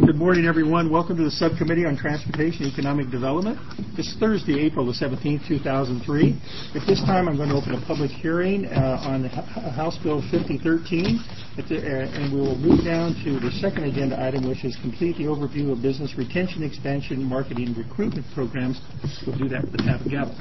Good morning, everyone. Welcome to the Subcommittee on Transportation and Economic Development. It's Thursday, April the 17th, 2003. At this time, I'm going to open a public hearing on House Bill 5013, and we will move down to the second agenda item, which is complete the overview of business retention, expansion, marketing, and recruitment programs. We'll do that with the tap and gavel.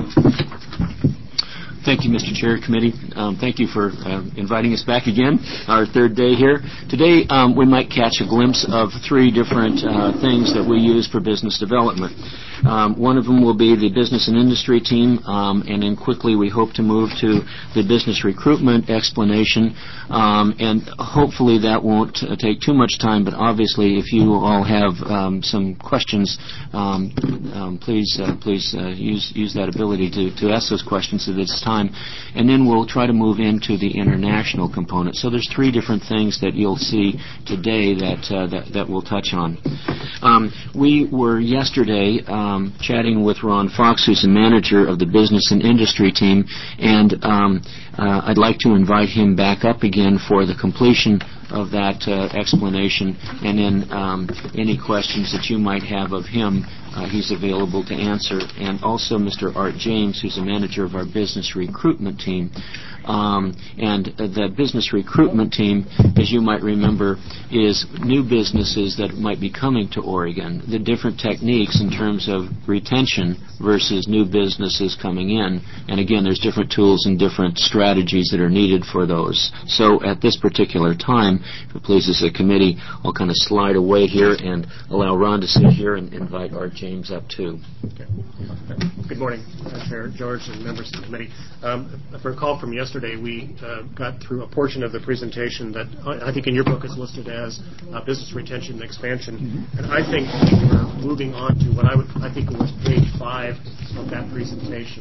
Thank you, Mr. Chair, Committee. Thank you for inviting us back again, our third day here. Today, we might catch a glimpse of three different things that we use for business development. One of them will be the business and industry team, and then quickly we hope to move to the business recruitment explanation, and hopefully that won't take too much time, but obviously if you all have some questions, please use that ability to ask those questions at this time. And then we'll try to move into the international component. So there's three different things that you'll see today that we'll touch on. We were yesterday chatting with Ron Fox, who's the manager of the business and industry team, and I'd like to invite him back up again for the completion of that explanation, and then any questions that you might have of him, he's available to answer. And also Mr. Art James, who's the manager of our business recruitment team. And the business recruitment team, as you might remember, is new businesses that might be coming to Oregon, the different techniques in terms of retention versus new businesses coming in. And again, there's different tools and different strategies that are needed for those. So at this particular time, if it pleases the committee, I'll kind of slide away here and allow Ron to sit here and invite Art James up too. Okay. Good morning, Chair George and members of the committee. If I recall from yesterday, we got through a portion of the presentation that I think in your book is listed as business retention and expansion. Mm-hmm. And I think we're moving on to what I think was page 5 of that presentation.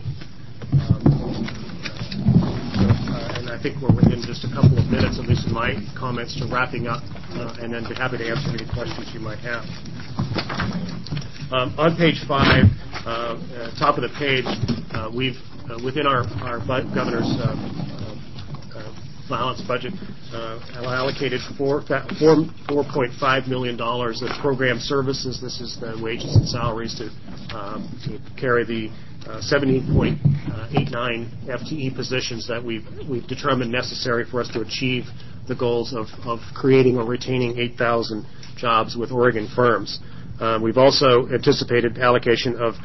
And I think we're within just a couple of minutes, at least in my comments, to wrapping up, and then be happy to answer any questions you might have. On page 5, top of the page, we've within our governor's balanced budget allocated $4.5 million of program services. This is the wages and salaries to carry the 70.89 FTE positions that we've determined necessary for us to achieve the goals of creating or retaining 8,000 jobs with Oregon firms. We've also anticipated allocation of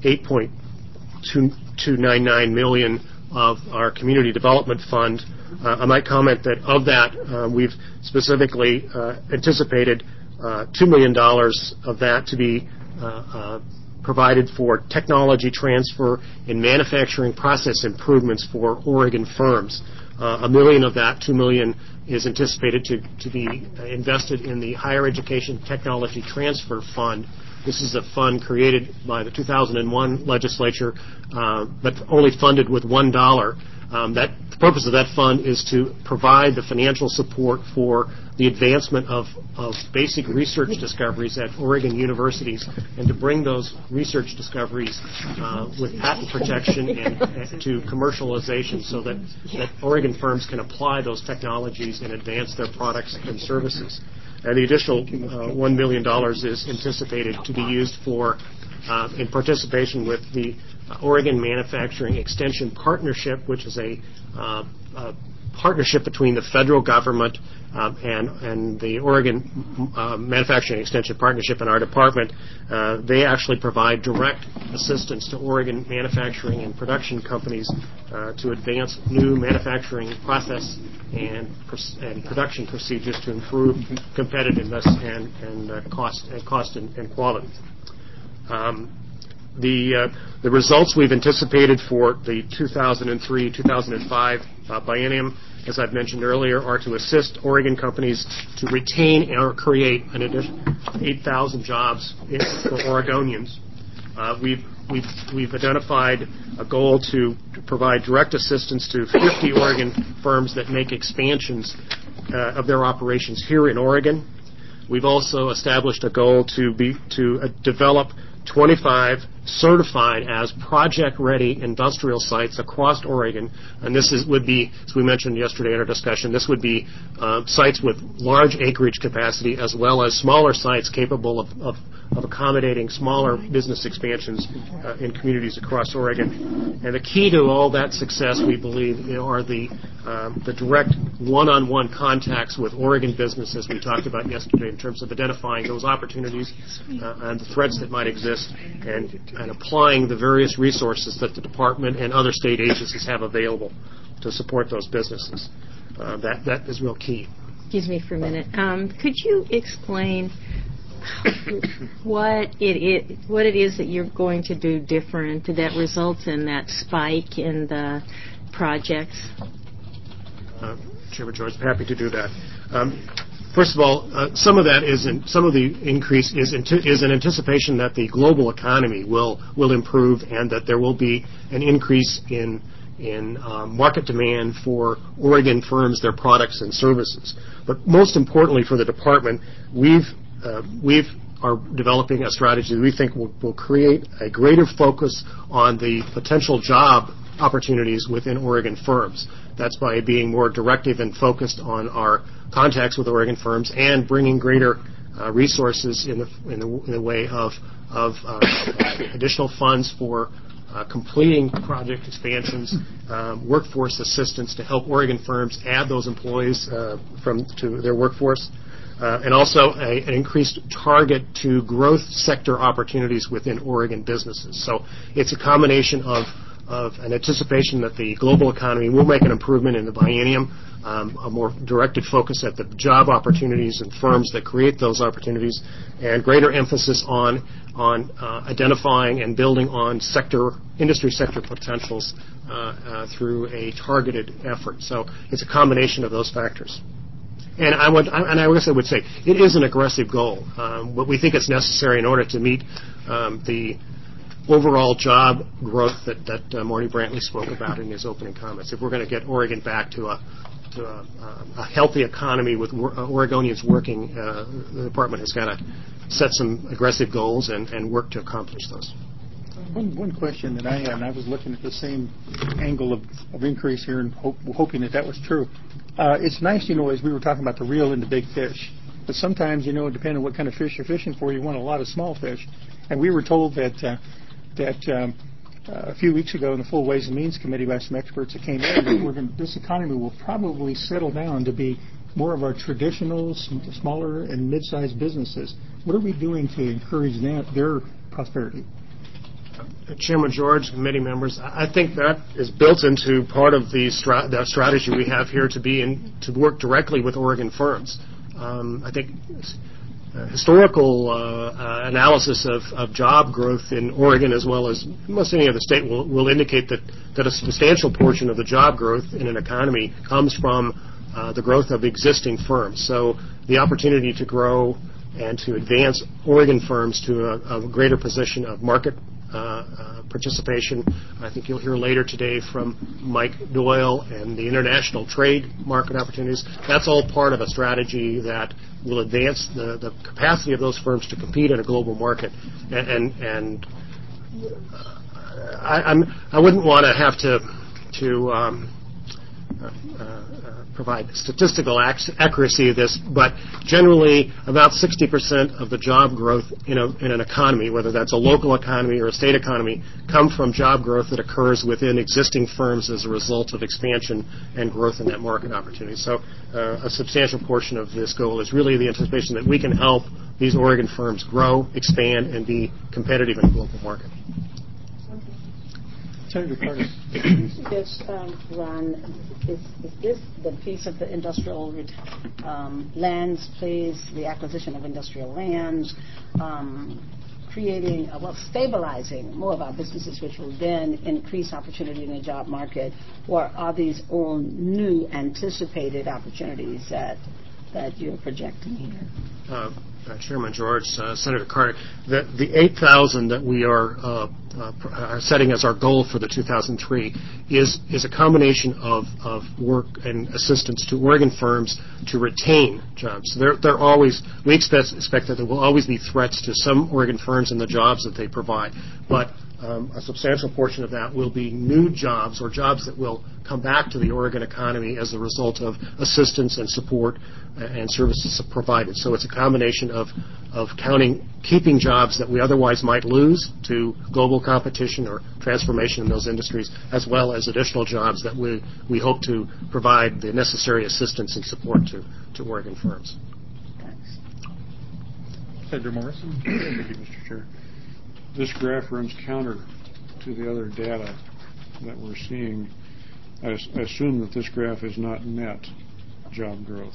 $8.299 million of our community development fund. I might comment that of that, we've specifically anticipated $2 million of that to be provided for technology transfer and manufacturing process improvements for Oregon firms. $1 million of that, $2 million, is anticipated to be invested in the Higher Education Technology Transfer Fund. This is a fund created by the 2001 legislature, but only funded with $1. The purpose of that fund is to provide the financial support for the advancement of basic research discoveries at Oregon universities, and to bring those research discoveries with patent protection and to commercialization, so that Oregon firms can apply those technologies and advance their products and services. And the additional $1 million is anticipated to be used for in participation with the Oregon Manufacturing Extension Partnership, which is a partnership between the federal government and the Oregon Manufacturing Extension Partnership and our department. They actually provide direct assistance to Oregon manufacturing and production companies to advance new manufacturing process and production procedures to improve competitiveness and cost and quality. The results we've anticipated for the 2003-2005 biennium, as I've mentioned earlier, are to assist Oregon companies to retain or create an additional 8,000 jobs for Oregonians. We've identified a goal to provide direct assistance to 50 Oregon firms that make expansions of their operations here in Oregon. We've also established a goal to develop 25 certified as project-ready industrial sites across Oregon. And this would be, as we mentioned yesterday in our discussion, this would be sites with large acreage capacity as well as smaller sites capable of accommodating smaller business expansions in communities across Oregon. And the key to all that success, we believe, are the direct one-on-one contacts with Oregon business, as we talked about yesterday, in terms of identifying those opportunities and the threats that might exist, and applying the various resources that the department and other state agencies have available to support those businesses. That is real key. Excuse me for a minute. Could you explain what it is that you're going to do different that results in that spike in the projects? Chairman George, I'm happy to do that. First of all, some of the increase is an anticipation that the global economy will improve and that there will be an increase in market demand for Oregon firms, their products and services. But most importantly for the department, we are developing a strategy that we think will create a greater focus on the potential job opportunities within Oregon firms. That's by being more directive and focused on our contacts with Oregon firms and bringing greater resources in the way of additional funds for completing project expansions, workforce assistance to help Oregon firms add those employees to their workforce, and also an increased target to growth sector opportunities within Oregon businesses. So it's a combination of an anticipation that the global economy will make an improvement in the biennium, a more directed focus at the job opportunities and firms that create those opportunities, and greater emphasis on identifying and building on industry sector potentials through a targeted effort. So it's a combination of those factors. And I guess I would say it is an aggressive goal, but we think it's necessary in order to meet the overall job growth that Marty Brantley spoke about in his opening comments. If we're going to get Oregon back to a healthy economy with Oregonians working, the department has got to set some aggressive goals and work to accomplish those. One question that I had, and I was looking at the same angle of increase here and hoping that was true. It's nice, as we were talking about the reel and the big fish, but sometimes, depending on what kind of fish you're fishing for, you want a lot of small fish. And we were told that a few weeks ago in the Full Ways and Means Committee by some experts that came in, that this economy will probably settle down to be more of our traditional, smaller and mid-sized businesses. What are we doing to encourage their prosperity? Chairman George, committee members, I think that is built into part of the strategy we have here to work directly with Oregon firms. I think historical analysis of job growth in Oregon, as well as most any other state, will indicate that a substantial portion of the job growth in an economy comes from the growth of existing firms. So the opportunity to grow and to advance Oregon firms to a greater position of market participation. I think you'll hear later today from Mike Doyle and the international trade market opportunities. That's all part of a strategy that will advance the capacity of those firms to compete in a global market. And I wouldn't want to have to provide statistical accuracy of this, but generally about 60% of the job growth in an economy, whether that's a local economy or a state economy, come from job growth that occurs within existing firms as a result of expansion and growth in that market opportunity. So a substantial portion of this goal is really the anticipation that we can help these Oregon firms grow, expand, and be competitive in a global market. Yes, Ron, is this the piece of the industrial lands, please, the acquisition of industrial lands, stabilizing more of our businesses, which will then increase opportunity in the job market, or are these all new anticipated opportunities that you're projecting here? Chairman George, Senator Carter, the 8,000 that we are setting as our goal for the 2003 is a combination of work and assistance to Oregon firms to retain jobs. They're always, we expect that there will always be threats to some Oregon firms and the jobs that they provide, but a substantial portion of that will be new jobs or jobs that will come back to the Oregon economy as a result of assistance and support and services provided. So it's a combination of keeping jobs that we otherwise might lose to global competition or transformation in those industries, as well as additional jobs that we hope to provide the necessary assistance and support to Oregon firms. Thanks. Senator Morris. Thank you, Mr. Chair. This graph runs counter to the other data that we're seeing. I assume that this graph is not net job growth.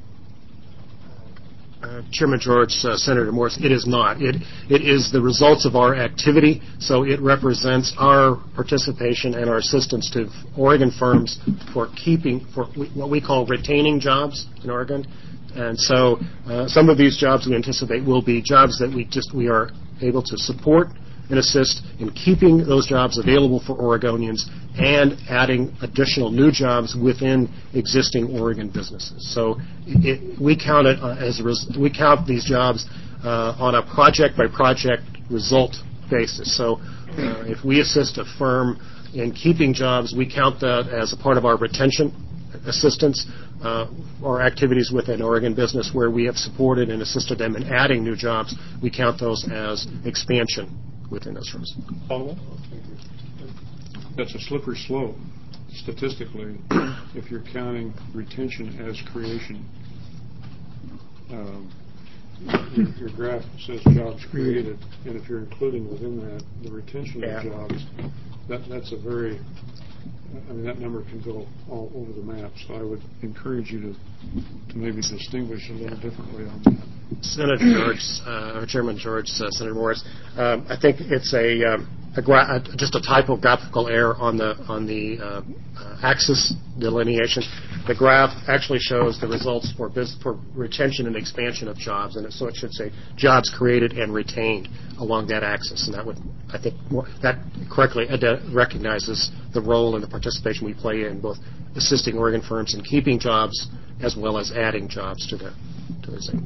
Chairman George, Senator Morris, it is not. It is the results of our activity, so it represents our participation and our assistance to Oregon firms for what we call retaining jobs in Oregon. And so some of these jobs we anticipate will be jobs that we are able to support and assist in keeping those jobs available for Oregonians and adding additional new jobs within existing Oregon businesses. So we count these jobs on a project-by-project result basis. So if we assist a firm in keeping jobs, we count that as a part of our retention assistance or activities within Oregon business where we have supported and assisted them in adding new jobs. We count those as expansion within those firms. That's a slippery slope statistically if you're counting retention as creation. Your graph says jobs created, and if you're including within that the retention of jobs, that's a very, that number can go all over the map. So I would encourage you to maybe distinguish a little differently on that. Senator George, Chairman George, Senator Morris, I think it's just a typographical error on the axis delineation. The graph actually shows the results for retention and expansion of jobs, and so it should say jobs created and retained along that axis, and that would, I think, that correctly recognizes the role and the participation we play in both assisting Oregon firms in keeping jobs as well as adding jobs to the same.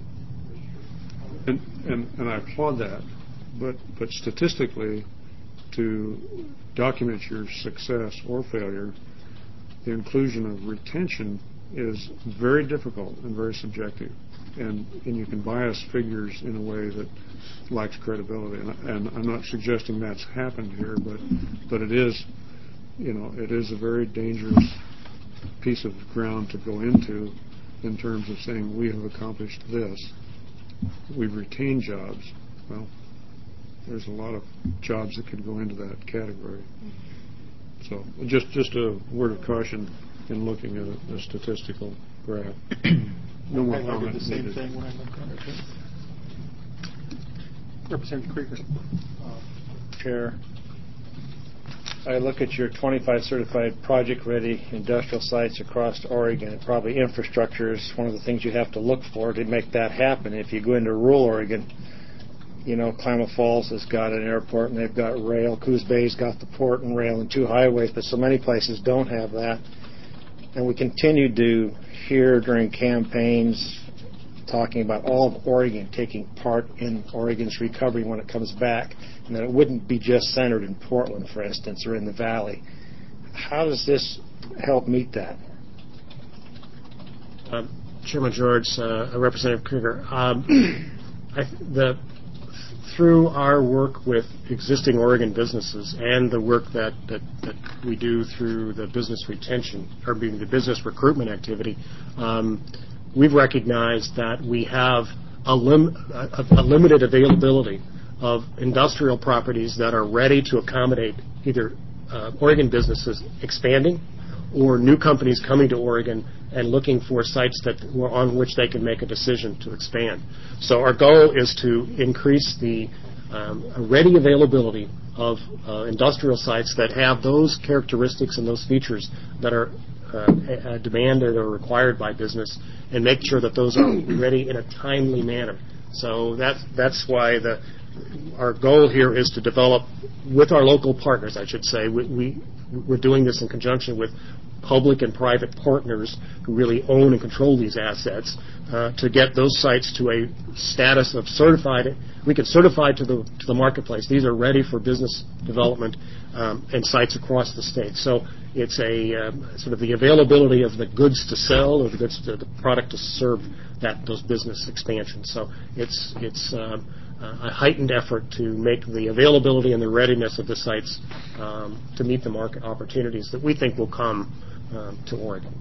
And I applaud that, but statistically, to document your success or failure, the inclusion of retention is very difficult and very subjective, and you can bias figures in a way that lacks credibility. And I'm not suggesting that's happened here, but it is, it is a very dangerous piece of ground to go into in terms of saying we have accomplished this. We've retained jobs. Well, there's a lot of jobs that could go into that category. So just a word of caution in looking at a statistical graph. No more comment. The same thing when I look at it. Representative Krieger. Chair, I look at your 25 certified project-ready industrial sites across Oregon. Probably infrastructure is one of the things you have to look for to make that happen. If you go into rural Oregon, Klamath Falls has got an airport and they've got rail. Coos Bay's got the port and rail and 2 highways, but so many places don't have that. And we continue to hear during campaigns talking about all of Oregon taking part in Oregon's recovery when it comes back, and that it wouldn't be just centered in Portland, for instance, or in the Valley. How does this help meet that? Chairman George, Representative Krieger, through our work with existing Oregon businesses and the work that we do through the business retention, or being the business recruitment activity, we've recognized that we have a limited availability of industrial properties that are ready to accommodate either Oregon businesses expanding or new companies coming to Oregon and looking for sites on which they can make a decision to expand. So our goal is to increase the ready availability of industrial sites that have those characteristics and those features that are demanded or required by business, and make sure that those are ready in a timely manner. So that's why our goal here is to develop with our local partners, I should say. We're doing this in conjunction with public and private partners who really own and control these assets to get those sites to a status of certified. We can certify to the marketplace. These are ready for business development and sites across the state. So it's a sort of the availability of the goods to sell or the product to serve those business expansions. So it's a heightened effort to make the availability and the readiness of the sites to meet the market opportunities that we think will come to Oregon.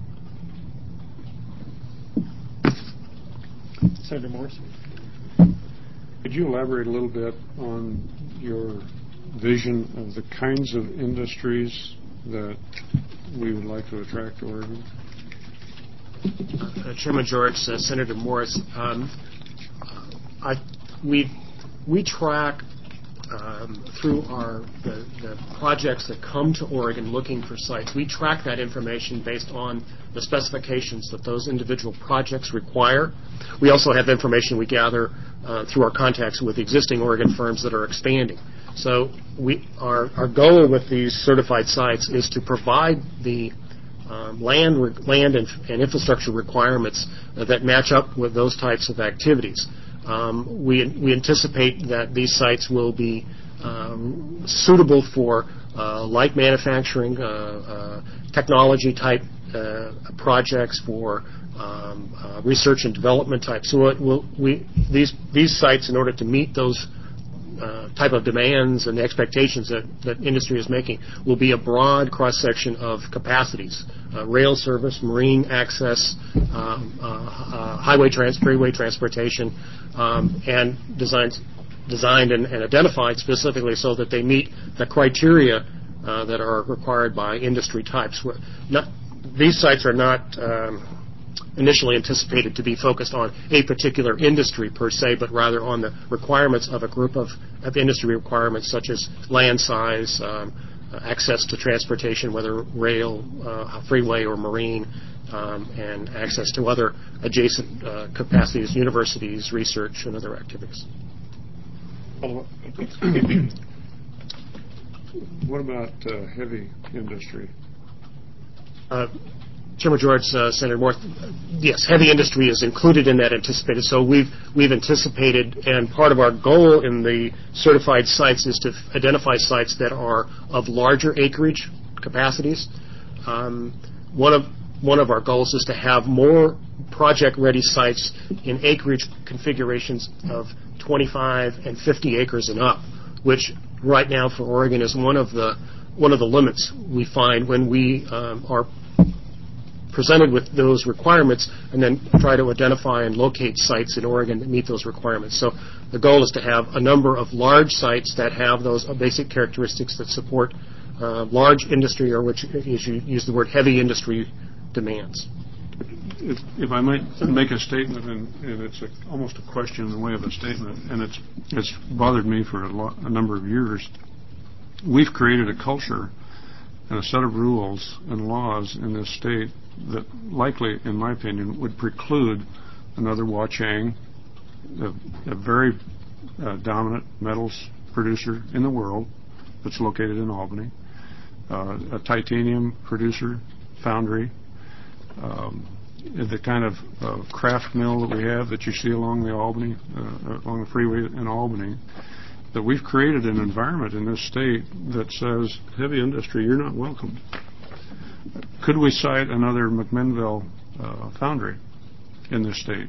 Senator Morris. Could you elaborate a little bit on your vision of the kinds of industries that we would like to attract to Oregon? Chairman George, Senator Morris, we track through the projects that come to Oregon looking for sites. We track that information based on the specifications that those individual projects require. We also have information we gather through our contacts with existing Oregon firms that are expanding. So our goal with these certified sites is to provide the land and infrastructure requirements that match up with those types of activities. We anticipate that these sites will be suitable for light manufacturing, technology type projects, for research and development type. So these sites, in order to meet those type of demands and the expectations that industry is making, will be a broad cross-section of capacities: rail service, marine access, freeway transportation, and designed and identified specifically so that they meet the criteria that are required by industry types. These sites are not initially anticipated to be focused on a particular industry per se, but rather on the requirements of a group of industry requirements such as land size, access to transportation, whether rail, freeway, or marine, and access to other adjacent capacities, universities, research, and other activities. What about heavy industry? Chairman George, Senator Moore, yes, heavy industry is included in that anticipated. So we've anticipated, and part of our goal in the certified sites is to identify sites that are of larger acreage capacities. One of our goals is to have more project-ready sites in acreage configurations of 25 and 50 acres and up, which right now for Oregon is one of the limits we find when we are presented with those requirements and then try to identify and locate sites in Oregon that meet those requirements. So the goal is to have a number of large sites that have those basic characteristics that support large industry, or which, as you use the word, heavy industry demands. If I might make a statement, and it's almost a question in the way of a statement, and it's bothered me for a number of years. We've created a culture and a set of rules and laws in this state that likely, in my opinion, would preclude another Huacheng, a very dominant metals producer in the world that's located in Albany, a titanium producer, foundry, the kind of craft mill that we have that you see along the freeway in Albany, that we've created an environment in this state that says, heavy industry, you're not welcome. Could we cite another McMinnville foundry in this state?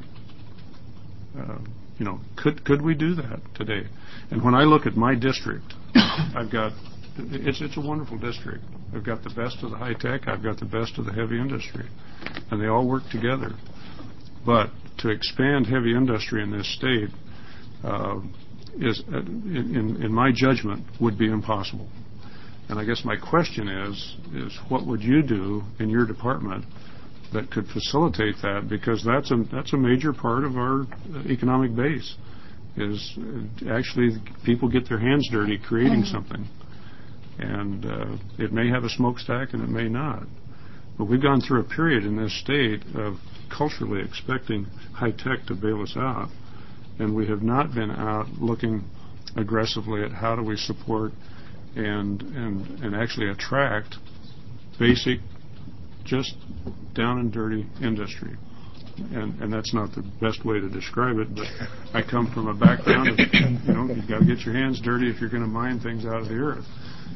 Could we do that today? And when I look at my district, it's a wonderful district. I've got the best of the high tech. I've got the best of the heavy industry, and they all work together. But to expand heavy industry in this state is, in my judgment, would be impossible. And I guess my question is what would you do in your department that could facilitate that? Because that's a major part of our economic base, is actually people get their hands dirty creating something. And it may have a smokestack and it may not. But we've gone through a period in this state of culturally expecting high tech to bail us out. and we have not been out looking aggressively at how do we support and actually attract basic, just down and dirty industry. And that's not the best way to describe it, but I come from a background of, you've got to get your hands dirty if you're going to mine things out of the earth.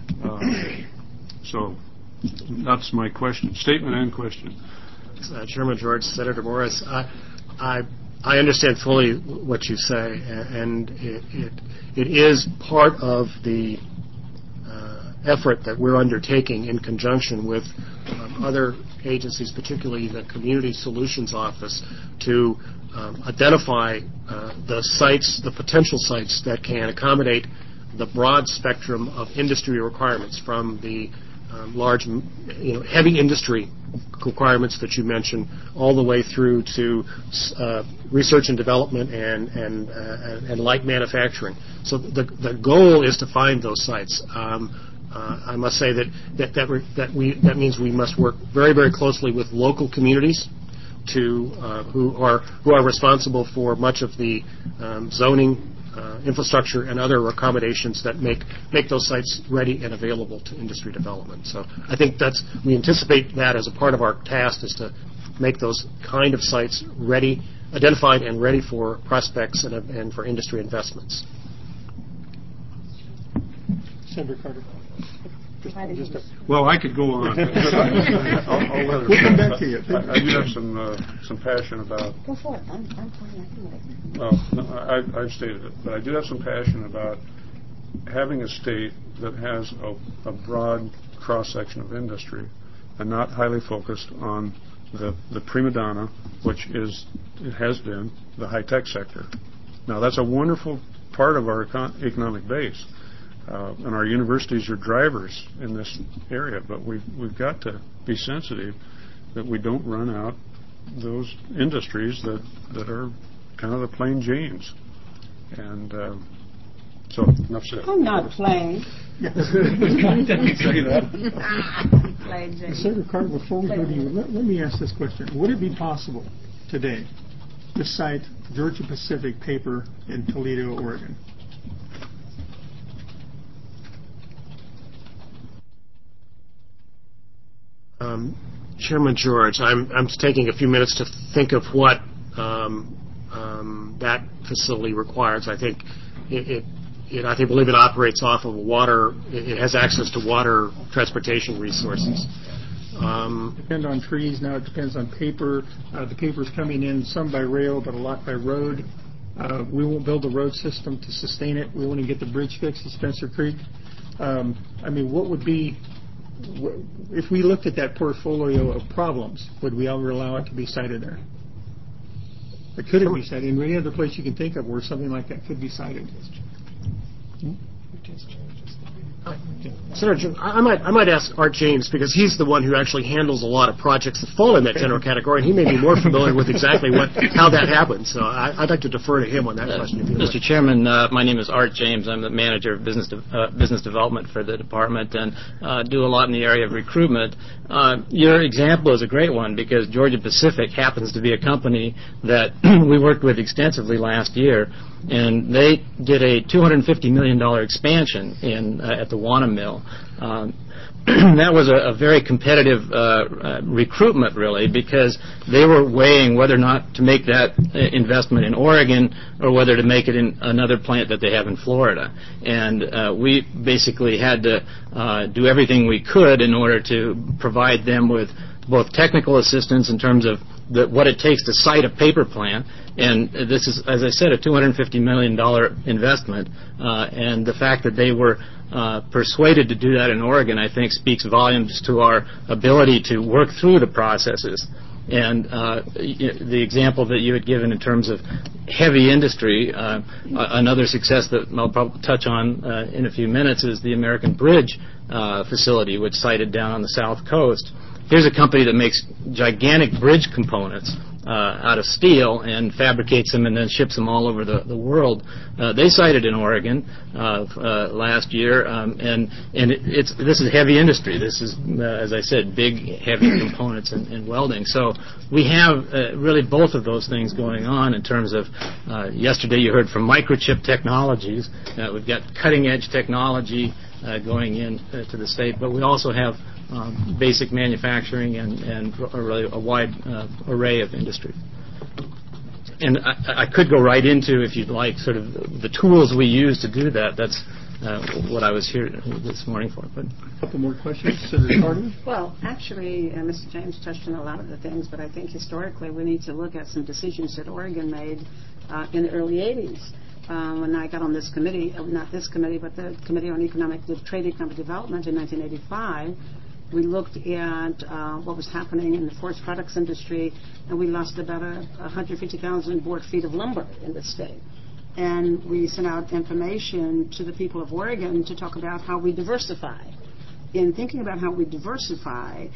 So that's my question, statement and question. Chairman George, Senator Morris, I understand fully what you say, and it is part of the effort that we're undertaking in conjunction with other agencies, particularly the Community Solutions Office, to identify the potential sites that can accommodate the broad spectrum of industry requirements, from the large, heavy industry requirements that you mentioned, all the way through to research and development and light manufacturing. So the goal is to find those sites. I must say that means we must work very, very closely with local communities who are responsible for much of the zoning, infrastructure, and other accommodations that make those sites ready and available to industry development. So I think we anticipate that as a part of our task, is to make those kind of sites ready, identified and ready for prospects and for industry investments. Senator Carter. Well, I could go on. I'll let We'll come back to you. I do have some passion about. Go for it. I'm fine. I can wait. Well, I've stated it, but I do have some passion about having a state that has a broad cross-section of industry and not highly focused on the prima donna, which it has been the high-tech sector. Now, that's a wonderful part of our economic base. And our universities are drivers in this area, but we've got to be sensitive that we don't run out those industries that are kind of the plain Janes. And so, enough said. I'm not playing. Plain Jane. Senator Carter, before we go to you, let me ask this question. Would it be possible today to cite Georgia Pacific paper in Toledo, Oregon? Chairman George, I'm taking a few minutes to think of what that facility requires. I think I believe it operates off of water. It has access to water transportation resources. Depend on trees. Now it depends on paper. The paper's coming in some by rail, but a lot by road. We won't build a road system to sustain it. We want to get the bridge fixed at Spencer Creek. What would be, if we looked at that portfolio of problems, would we ever allow it to be cited there? Or could it be cited? In any other place you can think of where something like that could be cited? Senator, I might ask Art James, because he's the one who actually handles a lot of projects that fall in that general category, and he may be more familiar with exactly how that happens. So I'd like to defer to him on that question. If you Mr. Chairman, my name is Art James. I'm the manager of business development for the department, and do a lot in the area of recruitment. Your example is a great one, because Georgia Pacific happens to be a company that we worked with extensively last year, and they did a $250 million expansion at the Wanna Mill. That was a very competitive recruitment, really, because they were weighing whether or not to make that investment in Oregon or whether to make it in another plant that they have in Florida. And we basically had to do everything we could in order to provide them with both technical assistance in terms of what it takes to site a paper plant, and this is, as I said, a $250 million investment, and the fact that they were persuaded to do that in Oregon, I think, speaks volumes to our ability to work through the processes. And the example that you had given in terms of heavy industry, another success that I'll probably touch on in a few minutes is the American Bridge facility, which sited down on the South Coast. Here's a company that makes gigantic bridge components, out of steel and fabricates them and then ships them all over the world. They sited in Oregon last year, and this is heavy industry. This is, as I said, big, heavy components in welding. So we have really both of those things going on in terms of, yesterday you heard from Microchip Technologies. We've got cutting-edge technology going in to the state, but we also have basic manufacturing and really a wide array of industry. And I could go right into, if you'd like, sort of the tools we use to do that. That's what I was here this morning for. But a couple more questions, Senator Carter. Well, actually, Mr. James touched on a lot of the things, but I think historically we need to look at some decisions that Oregon made in the early 80s. When I got on this committee, not this committee, but the Committee on Trade and Economic Development in 1985, we looked at what was happening in the forest products industry, and we lost about 150,000 board feet of lumber in the state. And we sent out information to the people of Oregon to talk about how we diversify. In thinking about how we diversify,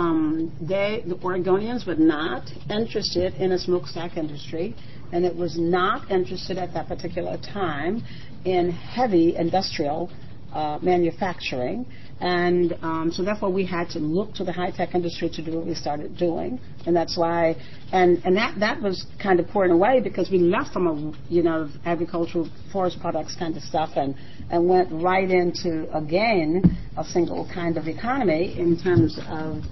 the Oregonians were not interested in a smokestack industry, and it was not interested at that particular time in heavy industrial manufacturing. And so therefore we had to look to the high-tech industry to do what we started doing. And that's why, and that was kind of pouring away because we left from agricultural forest products kind of stuff and went right into, again, a single kind of economy in terms of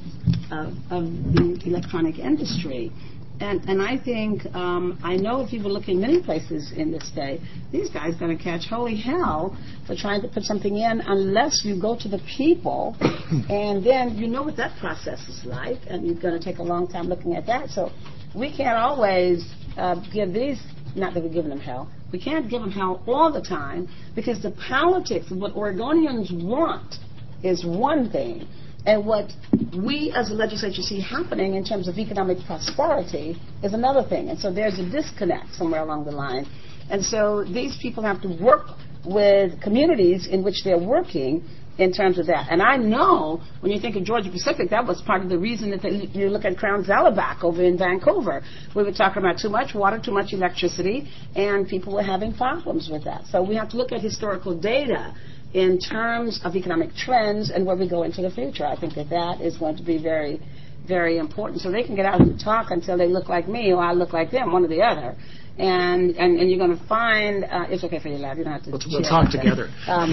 the electronic industry. And I think, I know if you were looking many places in this state, these guys are going to catch holy hell for trying to put something in unless you go to the people, and then you know what that process is like, and you're going to take a long time looking at that. So we can't always give these, not that we're giving them hell, we can't give them hell all the time because the politics of what Oregonians want is one thing, and what we as a legislature see happening in terms of economic prosperity is another thing. And so there's a disconnect somewhere along the line. And so these people have to work with communities in which they're working in terms of that. And I know when you think of Georgia Pacific, that was part of the reason that you look at Crown Zalabac over in Vancouver. We were talking about too much water, too much electricity, and people were having problems with that. So we have to look at historical data in terms of economic trends and where we go into the future. I think that is going to be very, very important. So they can get out and talk until they look like me or I look like them, one or the other. And you're going to find, it's okay for you, lad, you don't have to we'll talk together.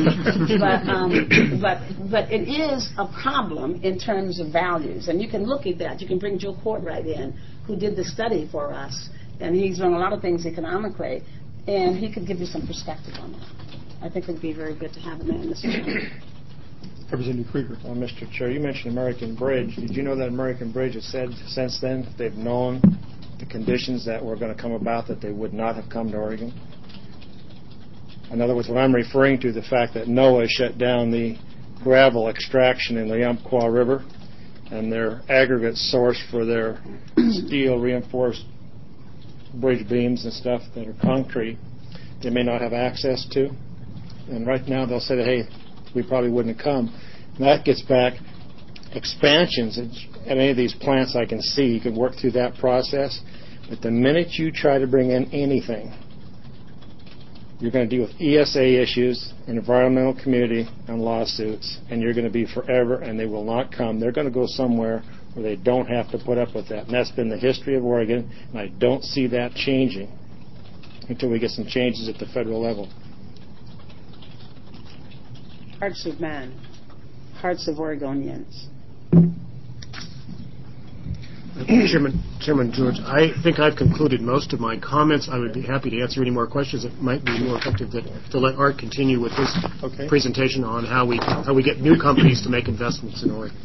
But it is a problem in terms of values. And you can look at that. You can bring Joe Courtright in, who did the study for us. And he's done a lot of things economically. And he could give you some perspective on that. I think it would be very good to have him in this room. Representative Krieger. Mr. Chair, you mentioned American Bridge. Did you know that American Bridge has said since then they've known the conditions that were going to come about that they would not have come to Oregon? In other words, what I'm referring to, the fact that NOAA shut down the gravel extraction in the Umpqua River and their aggregate source for their steel reinforced bridge beams and stuff that are concrete, they may not have access to. And right now they'll say that, hey, we probably wouldn't have come. And that gets back expansions at any of these plants. I can see you can work through that process. But the minute you try to bring in anything, you're going to deal with ESA issues, environmental community, and lawsuits, and you're going to be forever, and they will not come. They're going to go somewhere where they don't have to put up with that. And that's been the history of Oregon, and I don't see that changing until we get some changes at the federal level. Hearts of man, hearts of Oregonians. Chairman George, I think I've concluded most of my comments. I would be happy to answer any more questions. It might be more effective to let Art continue with his presentation on how we get new companies to make investments in Oregon.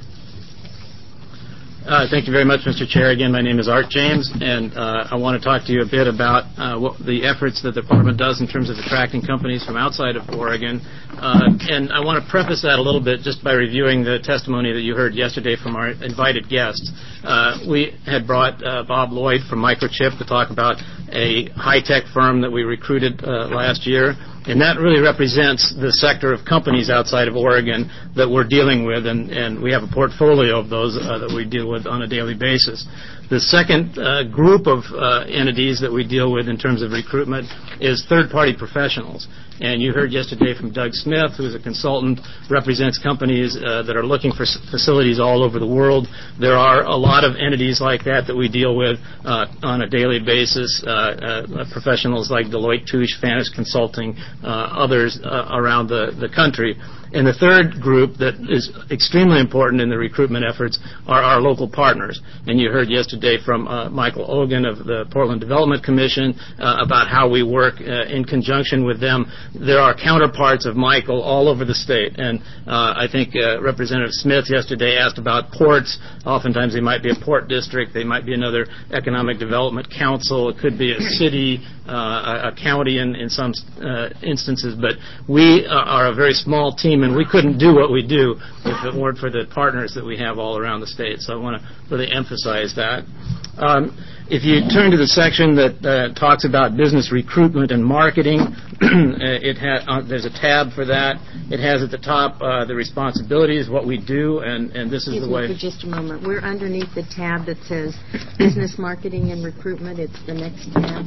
Thank you very much, Mr. Chair. Again, my name is Art James, and I want to talk to you a bit about what the efforts that the Department does in terms of attracting companies from outside of Oregon. And I want to preface that a little bit just by reviewing the testimony that you heard yesterday from our invited guests. We had brought Bob Lloyd from Microchip to talk about a high-tech firm that we recruited last year. And that really represents the sector of companies outside of Oregon that we're dealing with, and we have a portfolio of those that we deal with on a daily basis. The second group of entities that we deal with in terms of recruitment is third-party professionals. And you heard yesterday from Doug Smith, who is a consultant, represents companies that are looking for facilities all over the world. There are a lot of entities like that we deal with on a daily basis, professionals like Deloitte Touche, Fannis Consulting, others around the country. And the third group that is extremely important in the recruitment efforts are our local partners. And you heard yesterday from Michael Ogan of the Portland Development Commission about how we work in conjunction with them. There are counterparts of Michael all over the state. And I think Representative Smith yesterday asked about ports. Oftentimes they might be a port district. They might be another economic development council. It could be a city, a county in some instances. But we are a very small team, and we couldn't do what we do if it weren't for the partners that we have all around the state. So I want to really emphasize that. If you turn to the section that talks about business recruitment and marketing, there's a tab for that. It has at the top the responsibilities, what we do, and this is the way. For just a moment. We're underneath the tab that says business marketing and recruitment. It's the next tab.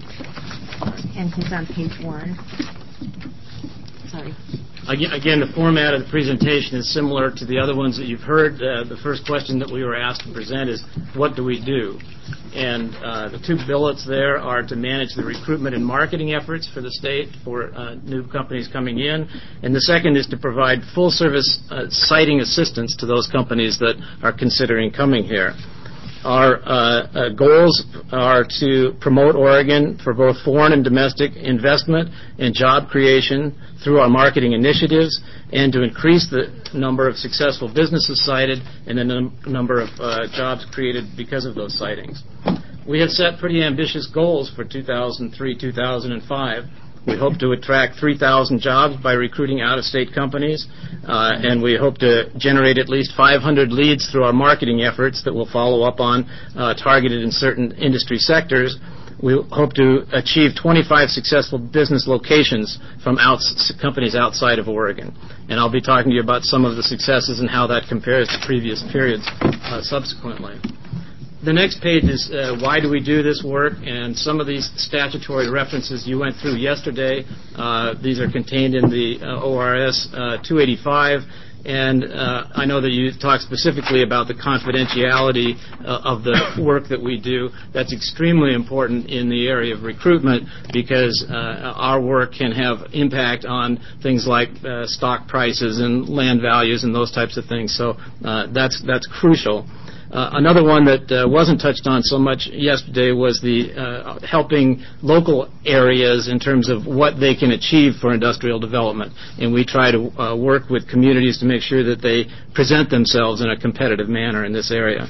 And he's on page 1. Sorry. Again, the format of the presentation is similar to the other ones that you've heard. The first question that we were asked to present is, what do we do? And the two billets there are to manage the recruitment and marketing efforts for the state for new companies coming in. And the second is to provide full-service siting assistance to those companies that are considering coming here. Our goals are to promote Oregon for both foreign and domestic investment and job creation through our marketing initiatives, and to increase the number of successful businesses cited and the number of jobs created because of those sightings. We have set pretty ambitious goals for 2003-2005. We hope to attract 3,000 jobs by recruiting out-of-state companies, and we hope to generate at least 500 leads through our marketing efforts that we'll follow up on, targeted in certain industry sectors. We hope to achieve 25 successful business locations from companies outside of Oregon. And I'll be talking to you about some of the successes and how that compares to previous periods subsequently. The next page is why do we do this work, and some of these statutory references you went through yesterday. These are contained in the ORS 285, and I know that you talked specifically about the confidentiality of the work that we do. That's extremely important in the area of recruitment because our work can have impact on things like stock prices and land values and those types of things, so that's crucial. Another one that wasn't touched on so much yesterday was the helping local areas in terms of what they can achieve for industrial development. And we try to work with communities to make sure that they present themselves in a competitive manner in this area.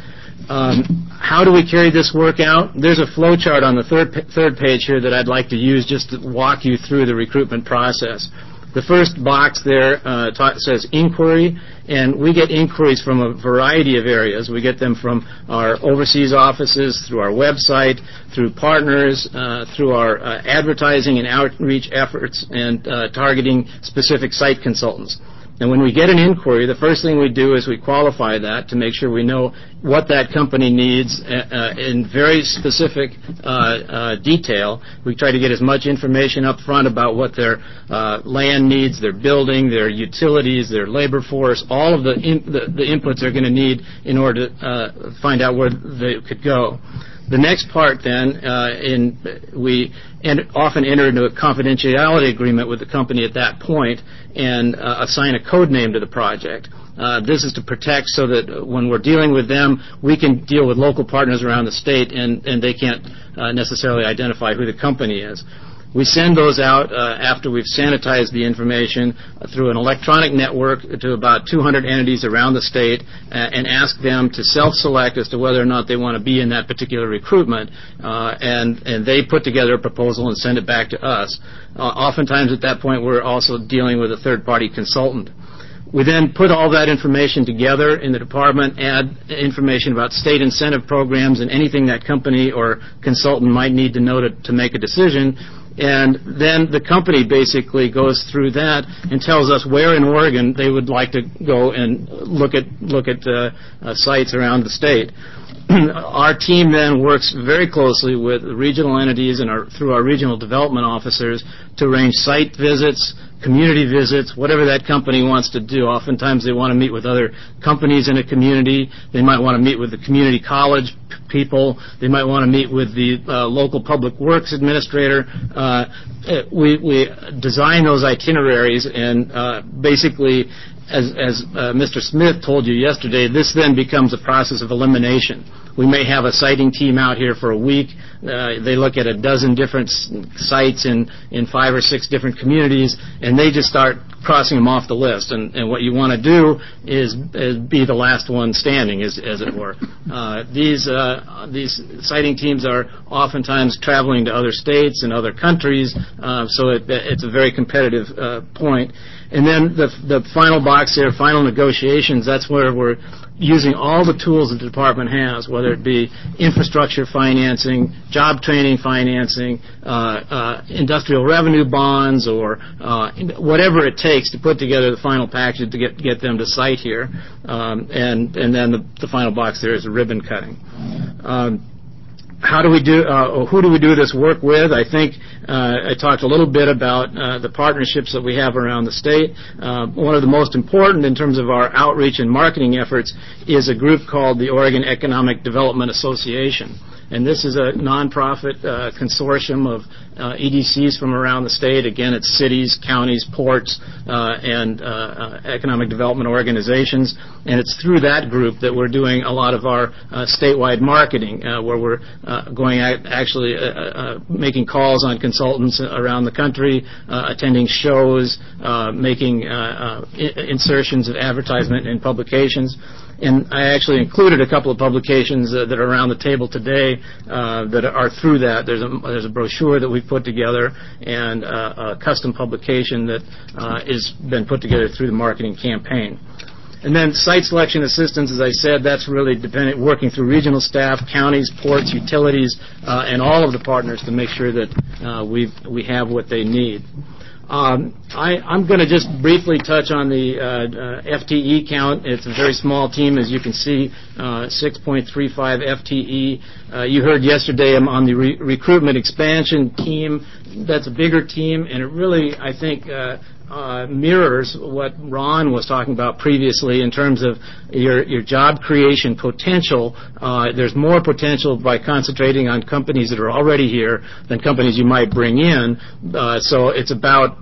How do we carry this work out? There's a flow chart on the third page here that I'd like to use just to walk you through the recruitment process. The first box there says inquiry, and we get inquiries from a variety of areas. We get them from our overseas offices, through our website, through partners, through our advertising and outreach efforts, and targeting specific site consultants. And when we get an inquiry, the first thing we do is we qualify that to make sure we know what that company needs in very specific detail. We try to get as much information up front about what their land needs, their building, their utilities, their labor force, all of the inputs they're going to need in order to find out where they could go. The next part then, we often enter into a confidentiality agreement with the company at that point and assign a code name to the project. This is to protect so that when we're dealing with them, we can deal with local partners around the state and they can't necessarily identify who the company is. We send those out after we've sanitized the information through an electronic network to about 200 entities around the state and ask them to self-select as to whether or not they want to be in that particular recruitment, and they put together a proposal and send it back to us. Oftentimes at that point we're also dealing with a third-party consultant. We then put all that information together in the department, add information about state incentive programs and anything that company or consultant might need to know to make a decision. And then the company basically goes through that and tells us where in Oregon they would like to go and look at sites around the state. Our team then works very closely with the regional entities and through our regional development officers to arrange site visits, community visits, whatever that company wants to do. Oftentimes they want to meet with other companies in a community. They might want to meet with the community college people. They might want to meet with the local public works administrator. We design those itineraries, and basically, as Mr. Smith told you yesterday, this then becomes a process of elimination. We may have a siting team out here for a week. They look at a dozen different sites in 5 or 6 different communities, and they just start crossing them off the list. And what you want to do is be the last one standing, as it were. These siting teams are oftentimes traveling to other states and other countries, so it's a very competitive point. And then the final box there, final negotiations, that's where we're using all the tools the department has, whether it be infrastructure financing, job training financing, industrial revenue bonds, or whatever it takes to put together the final package to get them to site here. And then the final box there is ribbon cutting. How do we do? Who do we do this work with? I think I talked a little bit about the partnerships that we have around the state. One of the most important in terms of our outreach and marketing efforts is a group called the Oregon Economic Development Association. And this is a nonprofit consortium of EDCs from around the state. Again, it's cities, counties, ports, and economic development organizations. And it's through that group that we're doing a lot of our statewide marketing, where we're going out actually making calls on consultants around the country, attending shows, making insertions of advertisement in publications. And I actually included a couple of publications that are around the table today that are through that. There's a brochure that we've put together and a custom publication that has been put together through the marketing campaign. And then site selection assistance, as I said, that's really working through regional staff, counties, ports, utilities, and all of the partners to make sure that we have what they need. I'm going to just briefly touch on the FTE count. It's a very small team, as you can see, 6.35 FTE. You heard yesterday I'm on the recruitment expansion team. That's a bigger team, and it really, I think, mirrors what Ron was talking about previously in terms of your job creation potential. There's more potential by concentrating on companies that are already here than companies you might bring in. So it's about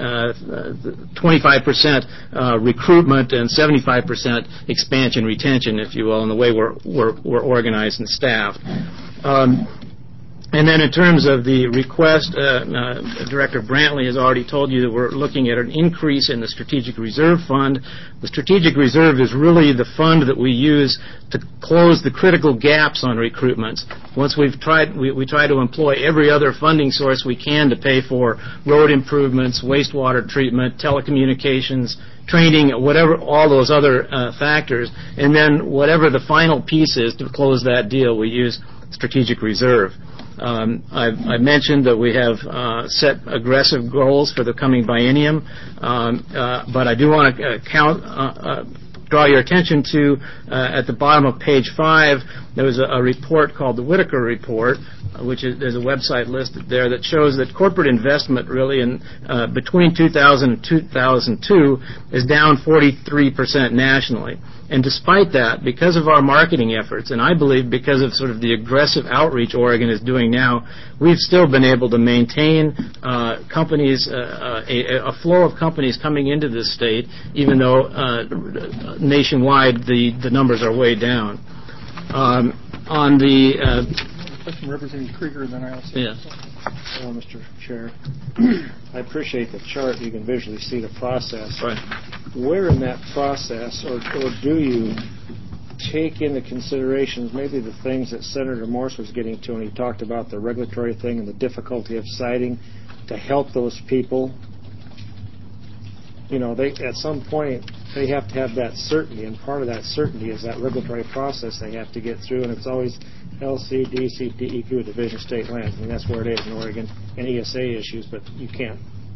25% recruitment and 75% expansion retention, if you will, in the way we're organized and staffed. And then in terms of the request, Director Brantley has already told you that we're looking at an increase in the Strategic Reserve Fund. The Strategic Reserve is really the fund that we use to close the critical gaps on recruitments. Once we try to employ every other funding source we can to pay for road improvements, wastewater treatment, telecommunications, training, whatever, all those other factors, and then whatever the final piece is to close that deal, we use Strategic Reserve. I mentioned that we have set aggressive goals for the coming biennium, but I do want to draw your attention to, at the bottom of page 5, there was a report called the Whitaker Report, there's a website listed there that shows that corporate investment really in between 2000 and 2002 is down 43% nationally. And despite that, because of our marketing efforts, and I believe because of sort of the aggressive outreach Oregon is doing now, we've still been able to maintain companies, a flow of companies coming into this state, even though nationwide the numbers are way down. On the Question Representative Krieger, and then I also. Yeah. Well, Mr. Chair, I appreciate the chart. You can visually see the process. Right. Where in that process, or do you take into considerations maybe the things that Senator Morse was getting to when he talked about the regulatory thing and the difficulty of citing to help those people? You know, at some point, they have to have that certainty, and part of that certainty is that regulatory process they have to get through, and it's always LC, DC, DEQ, Division of State Lands. I mean, that's where it is in Oregon, and ESA issues, but you can't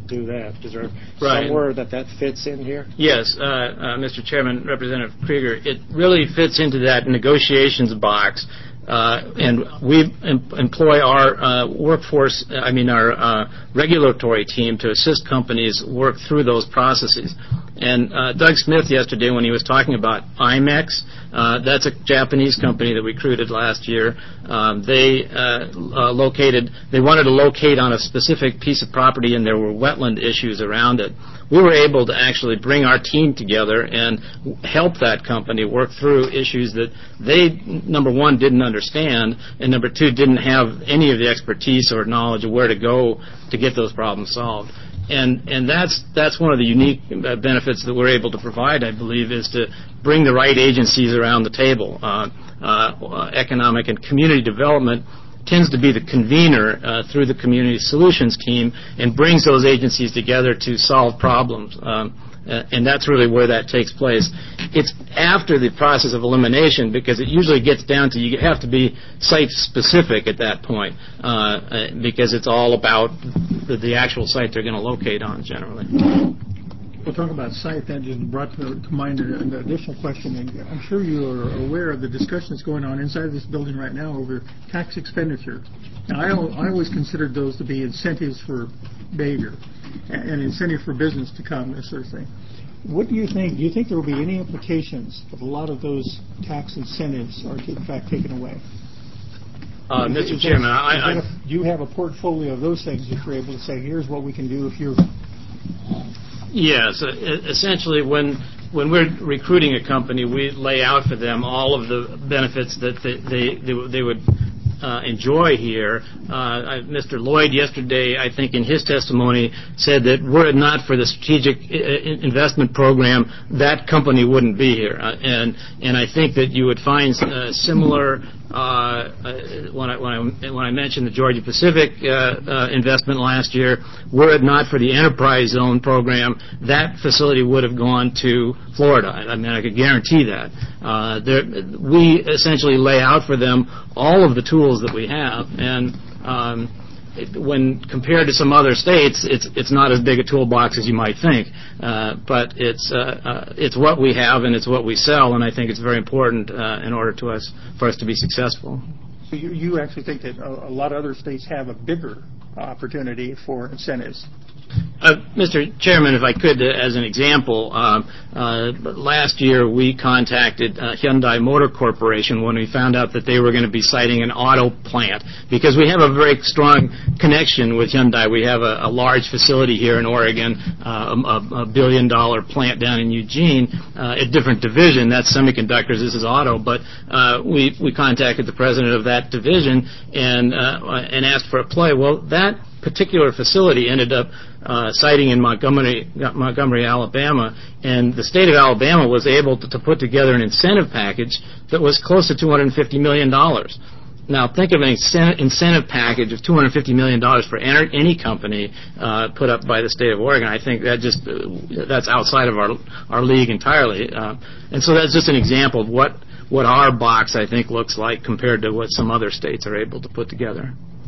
do that. Is there Right. somewhere that fits in here? Yes, Mr. Chairman, Representative Krieger, it really fits into that negotiations box, and we employ our workforce, our regulatory team to assist companies work through those processes. And Doug Smith yesterday, when he was talking about IMEX, that's a Japanese company that we recruited last year. They wanted to locate on a specific piece of property, and there were wetland issues around it. We were able to actually bring our team together and help that company work through issues that they, number one, didn't understand, and number two, didn't have any of the expertise or knowledge of where to go to get those problems solved. And that's one of the unique benefits that we're able to provide, I believe, is to bring the right agencies around the table. Economic and community development tends to be the convener through the community solutions team and brings those agencies together to solve problems. And that's really where that takes place. It's after the process of elimination, because it usually gets down to you have to be site-specific at that point, because it's all about the actual site they're going to locate on, generally. We'll talk about site. That just brought to mind an additional question. And I'm sure you are aware of the discussions going on inside this building right now over tax expenditure. Now, I always considered those to be incentives for behavior and incentive for business to come, this sort of thing. What do you think? Do you think there will be any implications if a lot of those tax incentives are, in fact, taken away? Mr. Chairman, do you have a portfolio of those things that you're able to say, here's what we can do if you're... Yes. Essentially, when we're recruiting a company, we lay out for them all of the benefits that they would enjoy here. Mr. Lloyd yesterday, I think in his testimony, said that were it not for the strategic investment program, that company wouldn't be here. And I think that you would find similar when I mentioned the Georgia Pacific investment last year. Were it not for the Enterprise Zone program, that facility would have gone to Florida. I mean, I could guarantee that. We essentially lay out for them all of the tools that we have, and when compared to some other states, it's not as big a toolbox as you might think, but it's what we have and it's what we sell, and I think it's very important in order for us to be successful. So you actually think that a lot of other states have a bigger opportunity for incentives? Mr. Chairman, if I could, as an example, last year we contacted Hyundai Motor Corporation when we found out that they were going to be siting an auto plant, because we have a very strong connection with Hyundai. We have a large facility here in Oregon, a $1 billion plant down in Eugene, a different division. That's semiconductors, this is auto, but we contacted the president of that division and asked for a play. Well, that particular facility ended up siting in Montgomery, Alabama, and the state of Alabama was able to put together an incentive package that was close to $250 million. Now, think of an incentive package of $250 million for any company put up by the state of Oregon. I think that's outside of our league entirely. And so that's just an example of what our box, I think, looks like compared to what some other states are able to put together.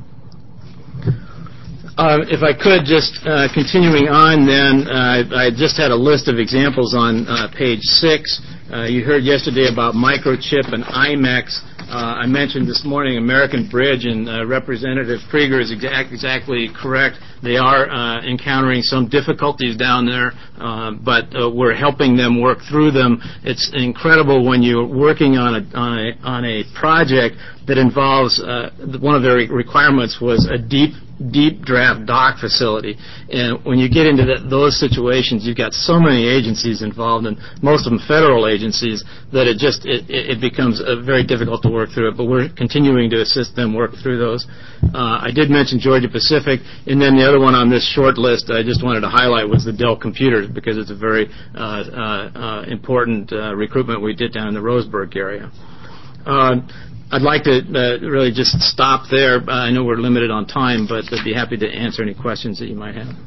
If I could, just continuing on then, I just had a list of examples on page 6. You heard yesterday about Microchip and IMEX. I mentioned this morning American Bridge, and Representative Krieger is exactly correct. They are encountering some difficulties down there, but we're helping them work through them. It's incredible when you're working on a project that involves one of their requirements was a deep draft dock facility, and when you get into those situations, you've got so many agencies involved, and most of them federal agencies, that it becomes very difficult to work through it. But we're continuing to assist them work through those. I did mention Georgia Pacific, and then the other one on this short list I just wanted to highlight was the Dell Computers, because it's a very important recruitment we did down in the Roseburg area. I'd like to really just stop there. I know we're limited on time, but I'd be happy to answer any questions that you might have.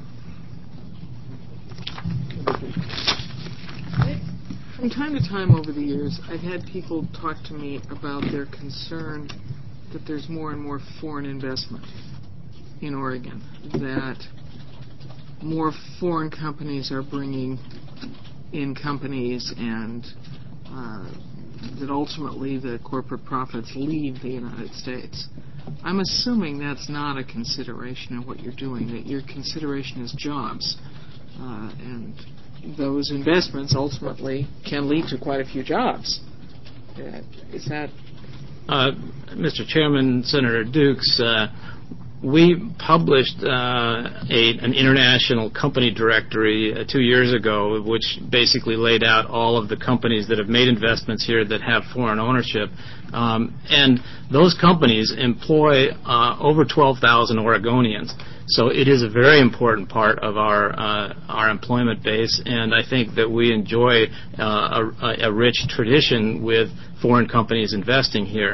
From time to time over the years, I've had people talk to me about their concern that there's more and more foreign investment in Oregon, that more foreign companies are bringing in companies, and that ultimately the corporate profits leave the United States. I'm assuming that's not a consideration of what you're doing, that your consideration is jobs. And those investments ultimately can lead to quite a few jobs. Is that... Mr. Chairman, Senator Dukes, we published an international company directory 2 years ago, which basically laid out all of the companies that have made investments here that have foreign ownership. And those companies employ over 12,000 Oregonians. So it is a very important part of our employment base, and I think that we enjoy a rich tradition with foreign companies investing here.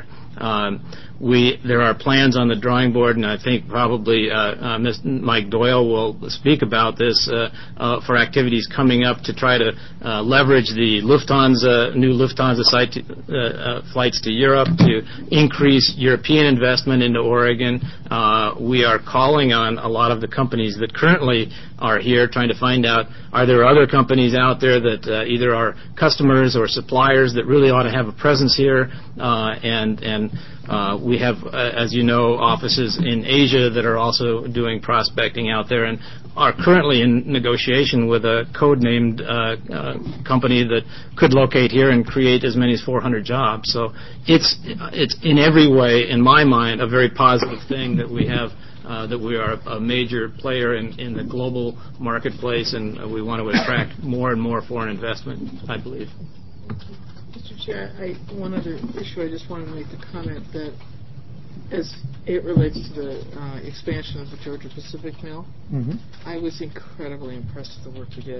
There are plans on the drawing board, and I think probably Mike Doyle will speak about this for activities coming up to try to leverage the new Lufthansa flights to Europe to increase European investment into Oregon. We are calling on a lot of the companies that currently are here, trying to find out, are there other companies out there that either are customers or suppliers that really ought to have a presence here, and we have, as you know, offices in Asia that are also doing prospecting out there and are currently in negotiation with a code-named company that could locate here and create as many as 400 jobs. So it's in every way, in my mind, a very positive thing that we have, that we are a major player in the global marketplace, and we want to attract more and more foreign investment, I believe. Mr. Chair, one other issue I just wanted to make the comment that as it relates to the expansion of the Georgia-Pacific mill, I was incredibly impressed with the work you did.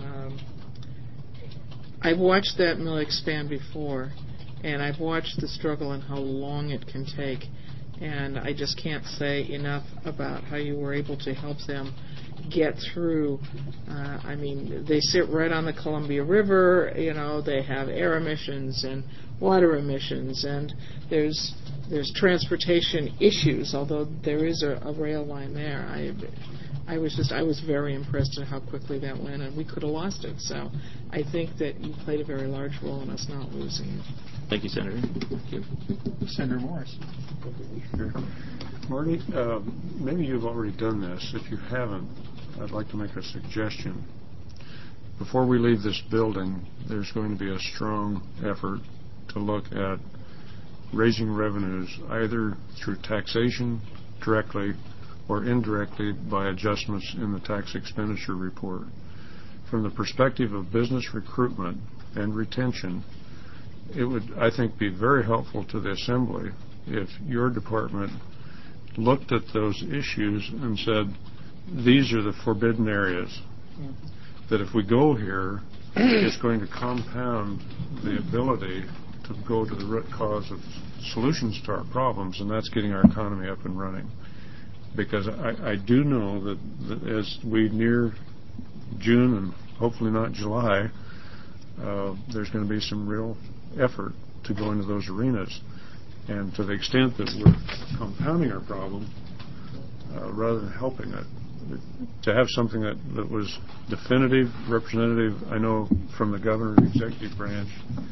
I've watched that mill expand before, and I've watched the struggle and how long it can take, and I just can't say enough about how you were able to help them get through. They sit right on the Columbia River. They have air emissions and water emissions, and there's transportation issues, although there is a rail line there. I was very impressed at how quickly that went, and we could have lost it. So I think that you played a very large role in us not losing it. Thank you, Senator. Thank you. Senator Morris. Sure. Marty, maybe you've already done this. If you haven't, I'd like to make a suggestion. Before we leave this building, there's going to be a strong effort to look at raising revenues either through taxation directly or indirectly by adjustments in the tax expenditure report. From the perspective of business recruitment and retention, it would, I think, be very helpful to the Assembly if your department looked at those issues and said, these are the forbidden areas. That if we go here, it's going to compound the ability to go to the root cause of solutions to our problems, and that's getting our economy up and running. Because I do know that as we near June and hopefully not July, there's going to be some real effort to go into those arenas. And to the extent that we're compounding our problem rather than helping it, to have something that was definitive, representative. I know from the governor and executive branch,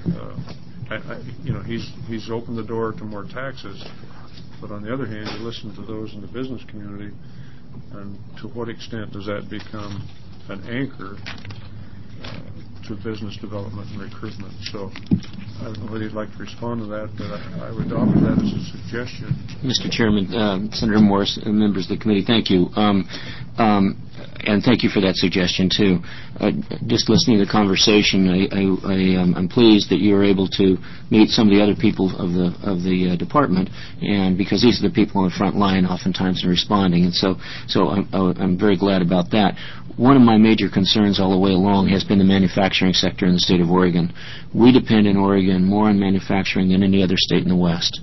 he's opened the door to more taxes, but on the other hand, you listen to those in the business community, and to what extent does that become an anchor to business development and recruitment? So I don't know whether you'd like to respond to that, but I would offer that as a suggestion. Mr. Chairman, Senator Morris, and members of the committee, thank you. And thank you for that suggestion, too. Just listening to the conversation, I'm pleased that you were able to meet some of the other people of the department, and because these are the people on the front line oftentimes in responding, and so I'm very glad about that. One of my major concerns all the way along has been the manufacturing sector in the state of Oregon. We depend in Oregon more on manufacturing than any other state in the West.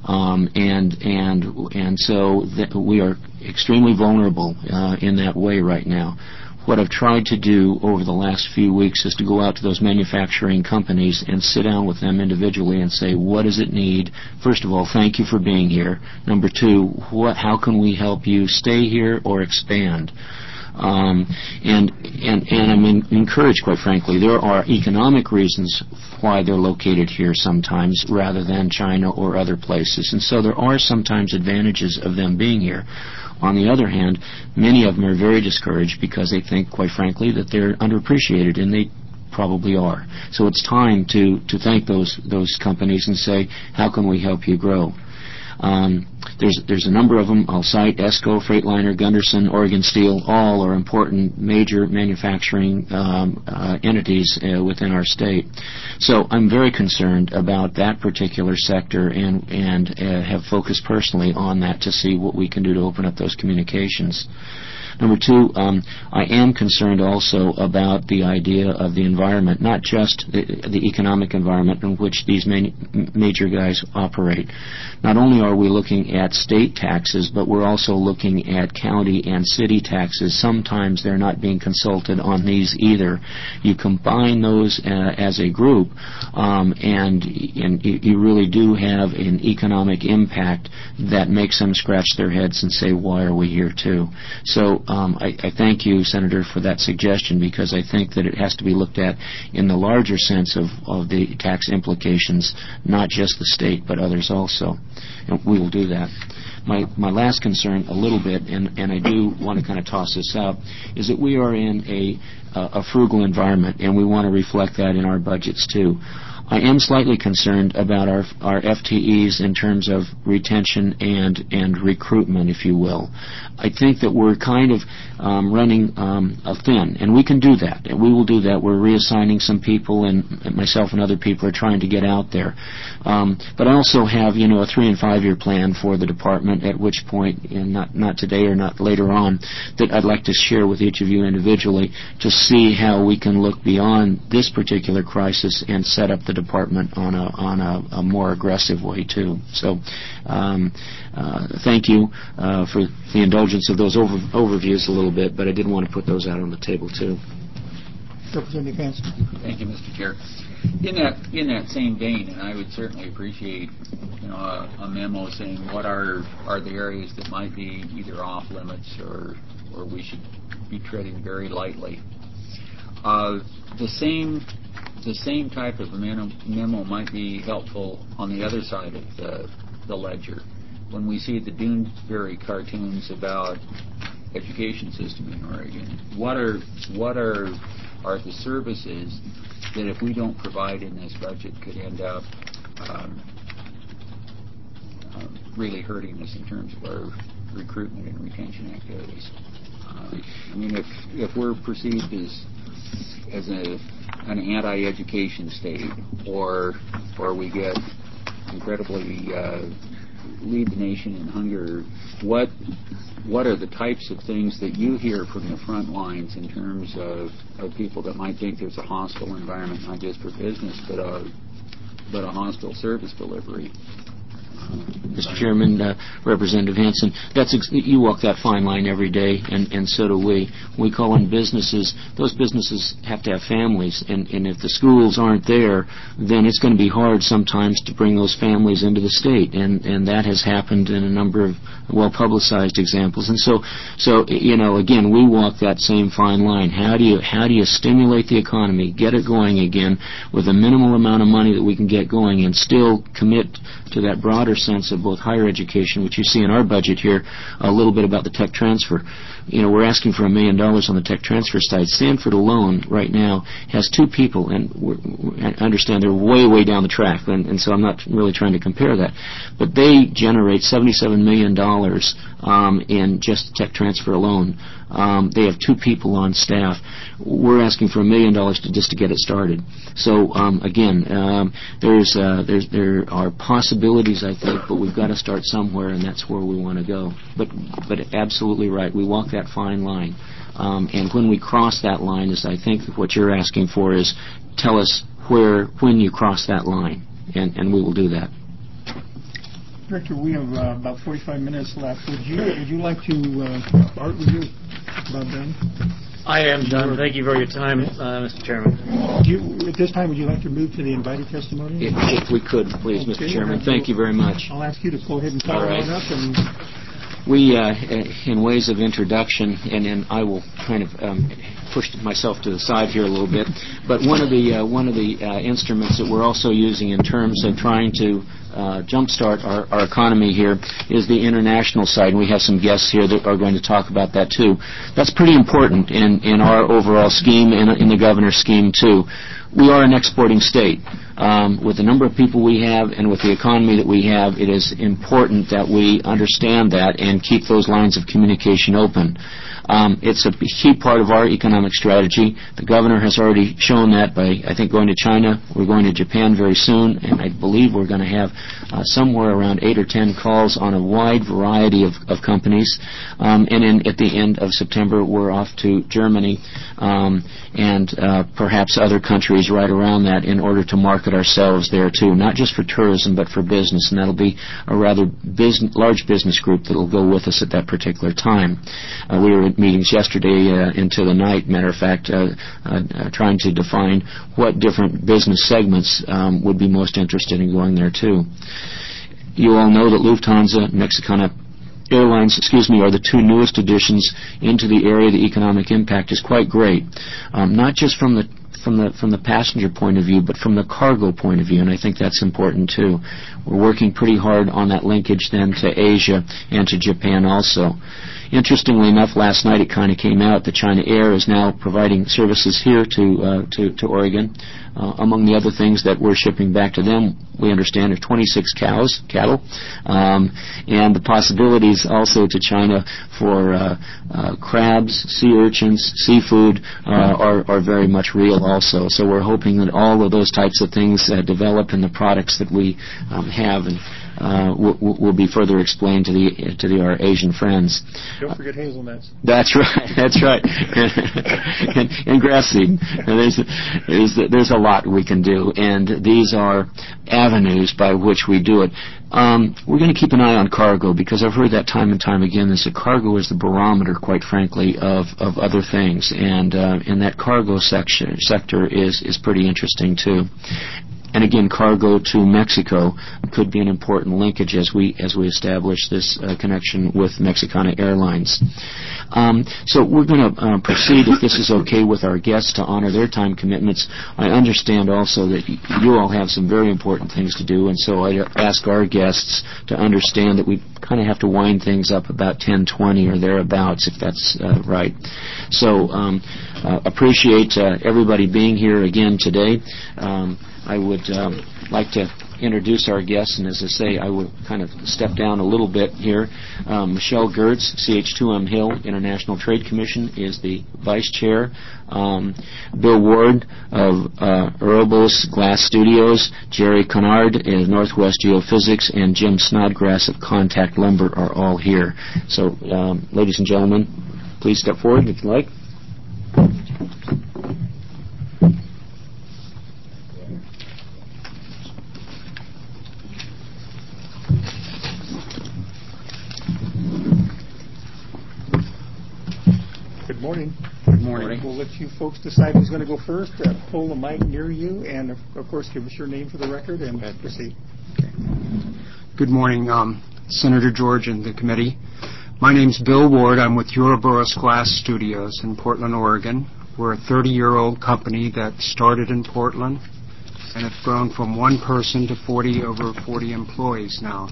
And so we are extremely vulnerable in that way right now. What I've tried to do over the last few weeks is to go out to those manufacturing companies and sit down with them individually and say, what does it need? First of all, thank you for being here. Number two, how can we help you stay here or expand? And I'm encouraged, quite frankly. There are economic reasons why they're located here sometimes rather than China or other places. And so there are sometimes advantages of them being here. On the other hand, many of them are very discouraged because they think, quite frankly, that they're underappreciated, and they probably are. So it's time to thank those companies and say, how can we help you grow? There's a number of them. I'll cite ESCO, Freightliner, Gunderson, Oregon Steel. All are important major manufacturing entities within our state. So I'm very concerned about that particular sector and have focused personally on that to see what we can do to open up those communications. Number two, I am concerned also about the idea of the environment, not just the economic environment in which these major guys operate. Not only are we looking at state taxes, but we're also looking at county and city taxes. Sometimes they're not being consulted on these either. You combine those as a group, and you really do have an economic impact that makes them scratch their heads and say, why are we here too? So I thank you, Senator, for that suggestion, because I think that it has to be looked at in the larger sense of the tax implications, not just the state, but others also. And we will do that. My last concern, a little bit, and I do want to kind of toss this out, is that we are in a frugal environment, and we want to reflect that in our budgets too. I am slightly concerned about our FTEs in terms of retention and recruitment, if you will. I think that we're kind of running thin, and we can do that, and we will do that. We're reassigning some people, and myself and other people are trying to get out there. But I also have, a 3- and 5-year plan for the department, at which point, and not today or not later on, that I'd like to share with each of you individually to see how we can look beyond this particular crisis and set up the department on a more aggressive way too. So thank you for the indulgence of those overviews a little bit, but I did want to put those out on the table too. Representative Hanson. Thank you, Mr. Chair. In that same vein, and I would certainly appreciate a memo saying what are the areas that might be either off limits or we should be treading very lightly. The same type of memo might be helpful on the other side of the ledger. When we see the Doonesbury cartoons about education system in Oregon, what are the services that if we don't provide in this budget could end up really hurting us in terms of our recruitment and retention activities? If we're perceived as an anti-education state, or we get incredibly lead the nation in hunger, what are the types of things that you hear from the front lines in terms of people that might think there's a hostile environment, not just for business, but a hostile service delivery? Mr. Chairman, Representative Hanson, you walk that fine line every day, and so do we. We call in businesses. Those businesses have to have families, and if the schools aren't there, then it's going to be hard sometimes to bring those families into the state, and that has happened in a number of well-publicized examples. And so again, we walk that same fine line. How do you stimulate the economy, get it going again with a minimal amount of money that we can get going, and still commit to that broader sense of both higher education, which you see in our budget here, a little bit about the tech transfer. We're asking for $1 million on the tech transfer side. Stanford alone right now has 2 people, and I understand they're way down the track, and so I'm not really trying to compare that. But they generate $77 million in just tech transfer alone. They have 2 people on staff. We're asking for $1 million just to get it started. So again, there are possibilities, I think, but we've got to start somewhere, and that's where we want to go. But absolutely right. We walk that fine line, and when we cross that line, is I think what you're asking for is tell us when you cross that line, and we will do that. Director, we have about 45 minutes left. Would you like to, Art, would you about done? I am done. Thank you for your time, Mr. Chairman. At this time, would you like to move to the invited testimony? If we could, please, Mr. Chairman. Thank you very much. I'll ask you to go ahead and follow that up. And We, in ways of introduction, and I will kind of push myself to the side here a little bit, but one of the instruments that we're also using in terms of trying to jumpstart our economy here is the international side, and we have some guests here that are going to talk about that too. That's pretty important in our overall scheme and in the governor's scheme too. We are an exporting state. With the number of people we have and with the economy that we have, it is important that we understand that and keep those lines of communication open. It's a key part of our economic strategy. The governor has already shown that by, I think, going to China. We're going to Japan very soon, and I believe we're going to have somewhere around 8 or 10 calls on a wide variety of companies. And then at the end of September, we're off to Germany and perhaps other countries right around that in order to market ourselves there too, not just for tourism but for business, and that'll be a rather large business group that will go with us at that particular time. We were at meetings yesterday into the night, matter of fact, trying to define what different business segments would be most interested in going there too. You all know that Lufthansa, Mexicana Airlines, are the two newest additions into the area. The economic impact is quite great, not just from the passenger point of view, but from the cargo point of view, and I think that's important too. We're working pretty hard on that linkage then to Asia and to Japan also. Interestingly enough, last night it kind of came out that China Air is now providing services here to Oregon. Among the other things that we're shipping back to them, we understand, are 26 cattle, and the possibilities also to China for crabs, sea urchins, seafood are very much real also. So we're hoping that all of those types of things develop in the products that we have and will be further explained to our Asian friends. Don't forget hazelnuts. That's right. and grass seed. There's a lot we can do, and these are avenues by which we do it. We're going to keep an eye on cargo, because I've heard that time and time again. That cargo is the barometer, quite frankly, of other things, and that cargo sector is pretty interesting too. And again, cargo to Mexico could be an important linkage as we establish this connection with Mexicana Airlines. So we're going to proceed, if this is okay with our guests, to honor their time commitments. I understand also that you all have some very important things to do, and so I ask our guests to understand that we kind of have to wind things up about 10:20 or thereabouts, if that's right. So appreciate everybody being here again today. I would like to introduce our guests, and as I say, I will kind of step down a little bit here. Michelle Gertz, CH2M Hill International Trade Commission, is the Vice Chair. Bill Ward of Erebos Glass Studios, Jerry Connard is Northwest Geophysics, and Jim Snodgrass of Contact Lumber are all here. So, ladies and gentlemen, please step forward if you like. Good morning. Good morning. We'll let you folks decide who's going to go first. Pull the mic near you, and of course, give us your name for the record and proceed. Okay. Good morning, Senator George and the committee. My name's Bill Ward. I'm with Ouroboros Glass Studios in Portland, Oregon. We're a 30-year-old company that started in Portland and have grown from one person to over 40 employees now.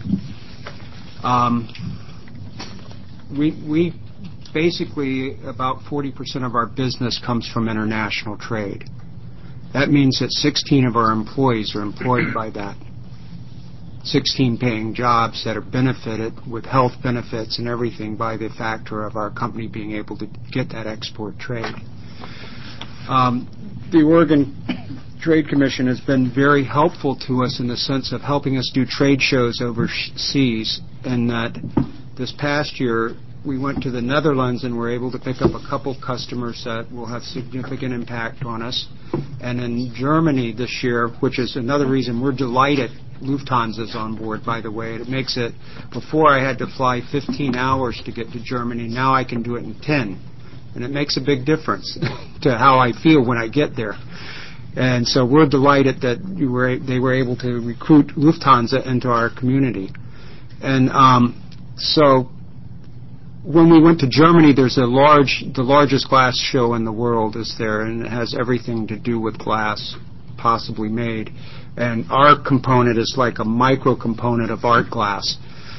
We basically, about 40% of our business comes from international trade. That means that 16 of our employees are employed by that. 16 paying jobs that are benefited with health benefits and everything by the factor of our company being able to get that export trade. The Oregon Trade Commission has been very helpful to us in the sense of helping us do trade shows overseas, and that this past year we went to the Netherlands and were able to pick up a couple customers that will have significant impact on us. And in Germany this year, which is another reason we're delighted Lufthansa's on board, by the way. It makes it, before I had to fly 15 hours to get to Germany, now I can do it in 10. And it makes a big difference to how I feel when I get there. And so we're delighted that they were able to recruit Lufthansa into our community. And so when we went to Germany, there's the largest glass show in the world is there, and it has everything to do with glass possibly made. And our component is like a micro component of art glass.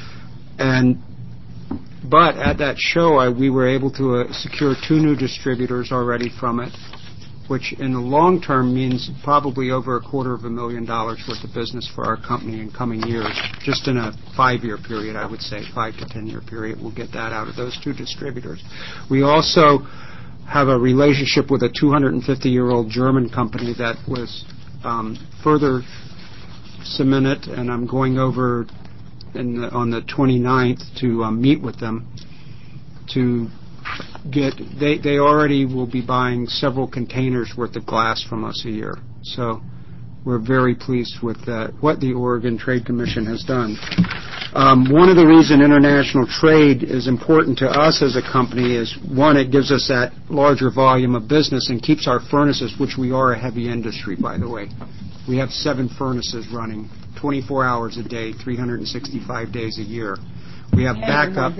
But at that show, we were able to secure 2 new distributors already from it, which in the long term means probably over $250,000 worth of business for our company in coming years. Just in a 5-year period, I would say, 5 to 10-year period, we'll get that out of those 2 distributors. We also have a relationship with a 250-year-old German company that was further cemented, and I'm going over on the 29th to meet with them to get. They already will be buying several containers worth of glass from us a year. So we're very pleased with what the Oregon Trade Commission has done. One of the reasons international trade is important to us as a company is, one, it gives us that larger volume of business and keeps our furnaces, which we are a heavy industry, by the way. We have 7 furnaces running 24 hours a day, 365 days a year. We have backup.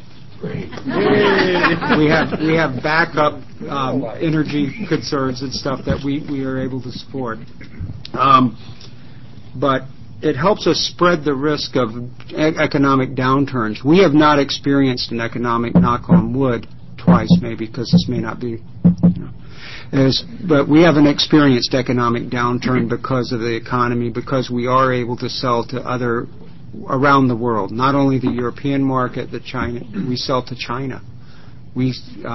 We have backup energy concerns and stuff that we are able to support. But it helps us spread the risk of economic downturns. We have not experienced an economic, knock on wood, twice maybe, because this may not be, but we haven't experienced economic downturn because of the economy, because we are able to sell to other around the world, not only the European market, we sell to China. We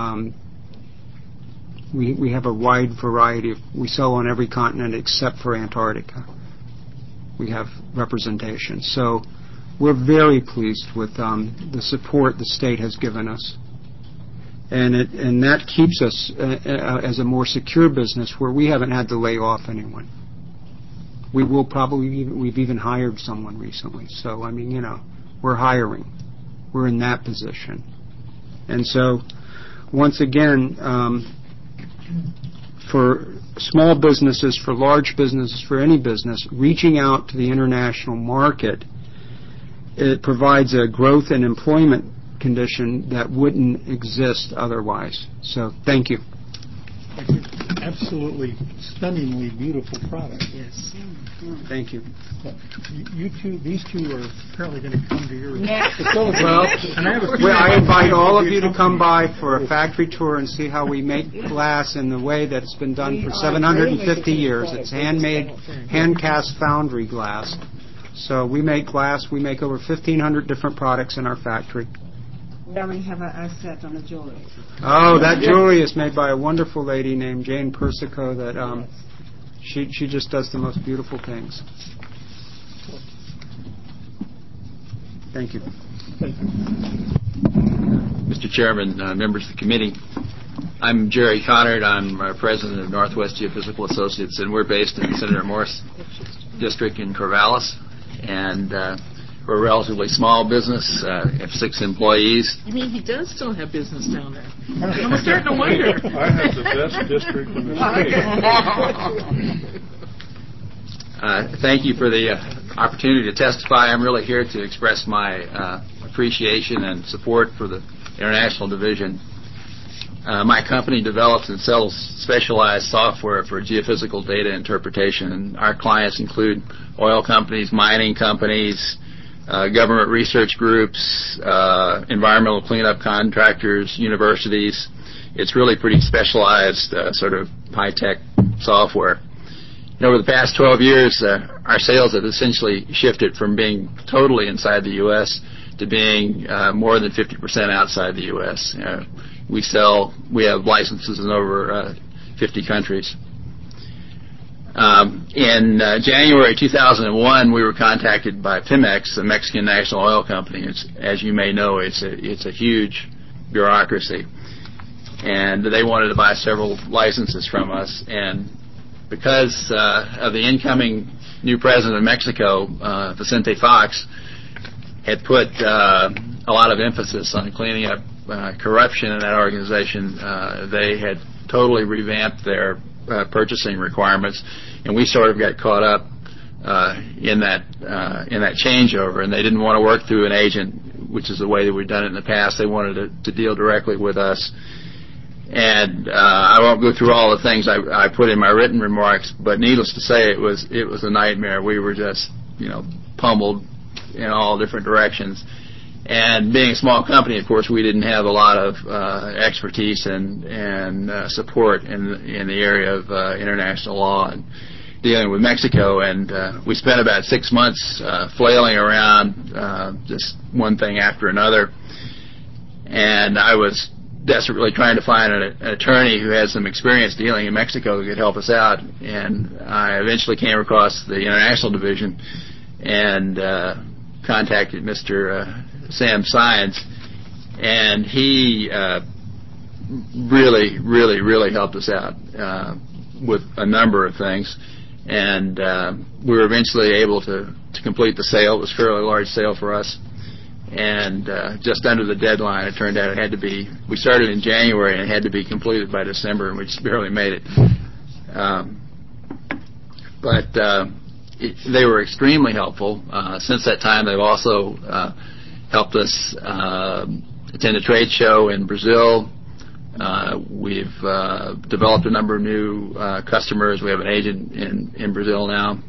have a wide variety we sell on every continent except for Antarctica. We have representation. So we're very pleased with the support the state has given us. And that keeps us as a more secure business where we haven't had to lay off anyone. We've even hired someone recently. So, I mean, we're hiring. We're in that position. And so, once again, for small businesses, for large businesses, for any business, reaching out to the international market, it provides a growth and employment condition that wouldn't exist otherwise. So, thank you. Absolutely stunningly beautiful product. Yes. Thank you. These two are apparently going to come to your facility. Well, I invite all of you to come by for a factory tour and see how we make glass in the way that it's been done for 750 years. It's handmade, hand-cast foundry glass. So we make glass. We make over 1,500 different products in our factory. We already have a set on the jewelry. Oh, that jewelry is made by a wonderful lady named Jane Persico that she just does the most beautiful things. Thank you. Mr. Chairman, members of the committee, I'm Jerry Conard. I'm president of Northwest Geophysical Associates, and we're based in Senator Morse District in Corvallis. And we're a relatively small business, have 6 employees. You mean he does still have business down there? I'm starting to wonder. I have the best district in the state. Thank you for the opportunity to testify. I'm really here to express my appreciation and support for the International Division. My company develops and sells specialized software for geophysical data interpretation, and our clients include oil companies, mining companies, government research groups, environmental cleanup contractors, universities. It's really pretty specialized, sort of high-tech software. And over the past 12 years, our sales have essentially shifted from being totally inside the U.S. to being more than 50% outside the U.S. We have licenses in over 50 countries. In January 2001, we were contacted by Pemex, the Mexican national oil company. As you may know, it's a huge bureaucracy, and they wanted to buy several licenses from us. And because of the incoming new president of Mexico, Vicente Fox, had put a lot of emphasis on cleaning up corruption in that organization, they had totally revamped their purchasing requirements, and we sort of got caught up in that changeover, and they didn't want to work through an agent. which is the way that we've done it in the past. They wanted to deal directly with us. And I won't go through all the things I put in my written remarks, but needless to say, it was a nightmare. We were just, pummeled in all different directions. And being a small company, of course, we didn't have a lot of expertise and support in the area of international law and dealing with Mexico. And we spent about 6 months flailing around, just one thing after another. And I was desperately trying to find an attorney who had some experience dealing in Mexico who could help us out. And I eventually came across the international division and contacted Mr. Sam Science, and he really helped us out with a number of things. And we were eventually able to complete the sale. It was a fairly large sale for us. And just under the deadline, it turned out it had to be, we started in January and it had to be completed by December, and we just barely made it. They were extremely helpful. Since that time, they've also helped us attend a trade show in Brazil. We've developed a number of new customers. We have an agent in Brazil now.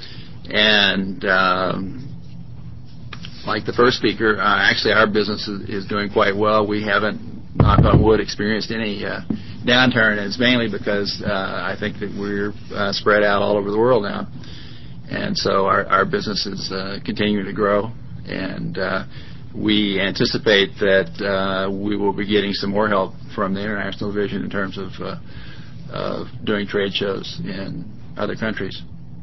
And like the first speaker, actually our business is doing quite well. We haven't, knock on wood, experienced any downturn, and it's mainly because I think that we're spread out all over the world now. And so our business is continuing to grow, and we anticipate that we will be getting some more help from the international division in terms of doing trade shows in other countries.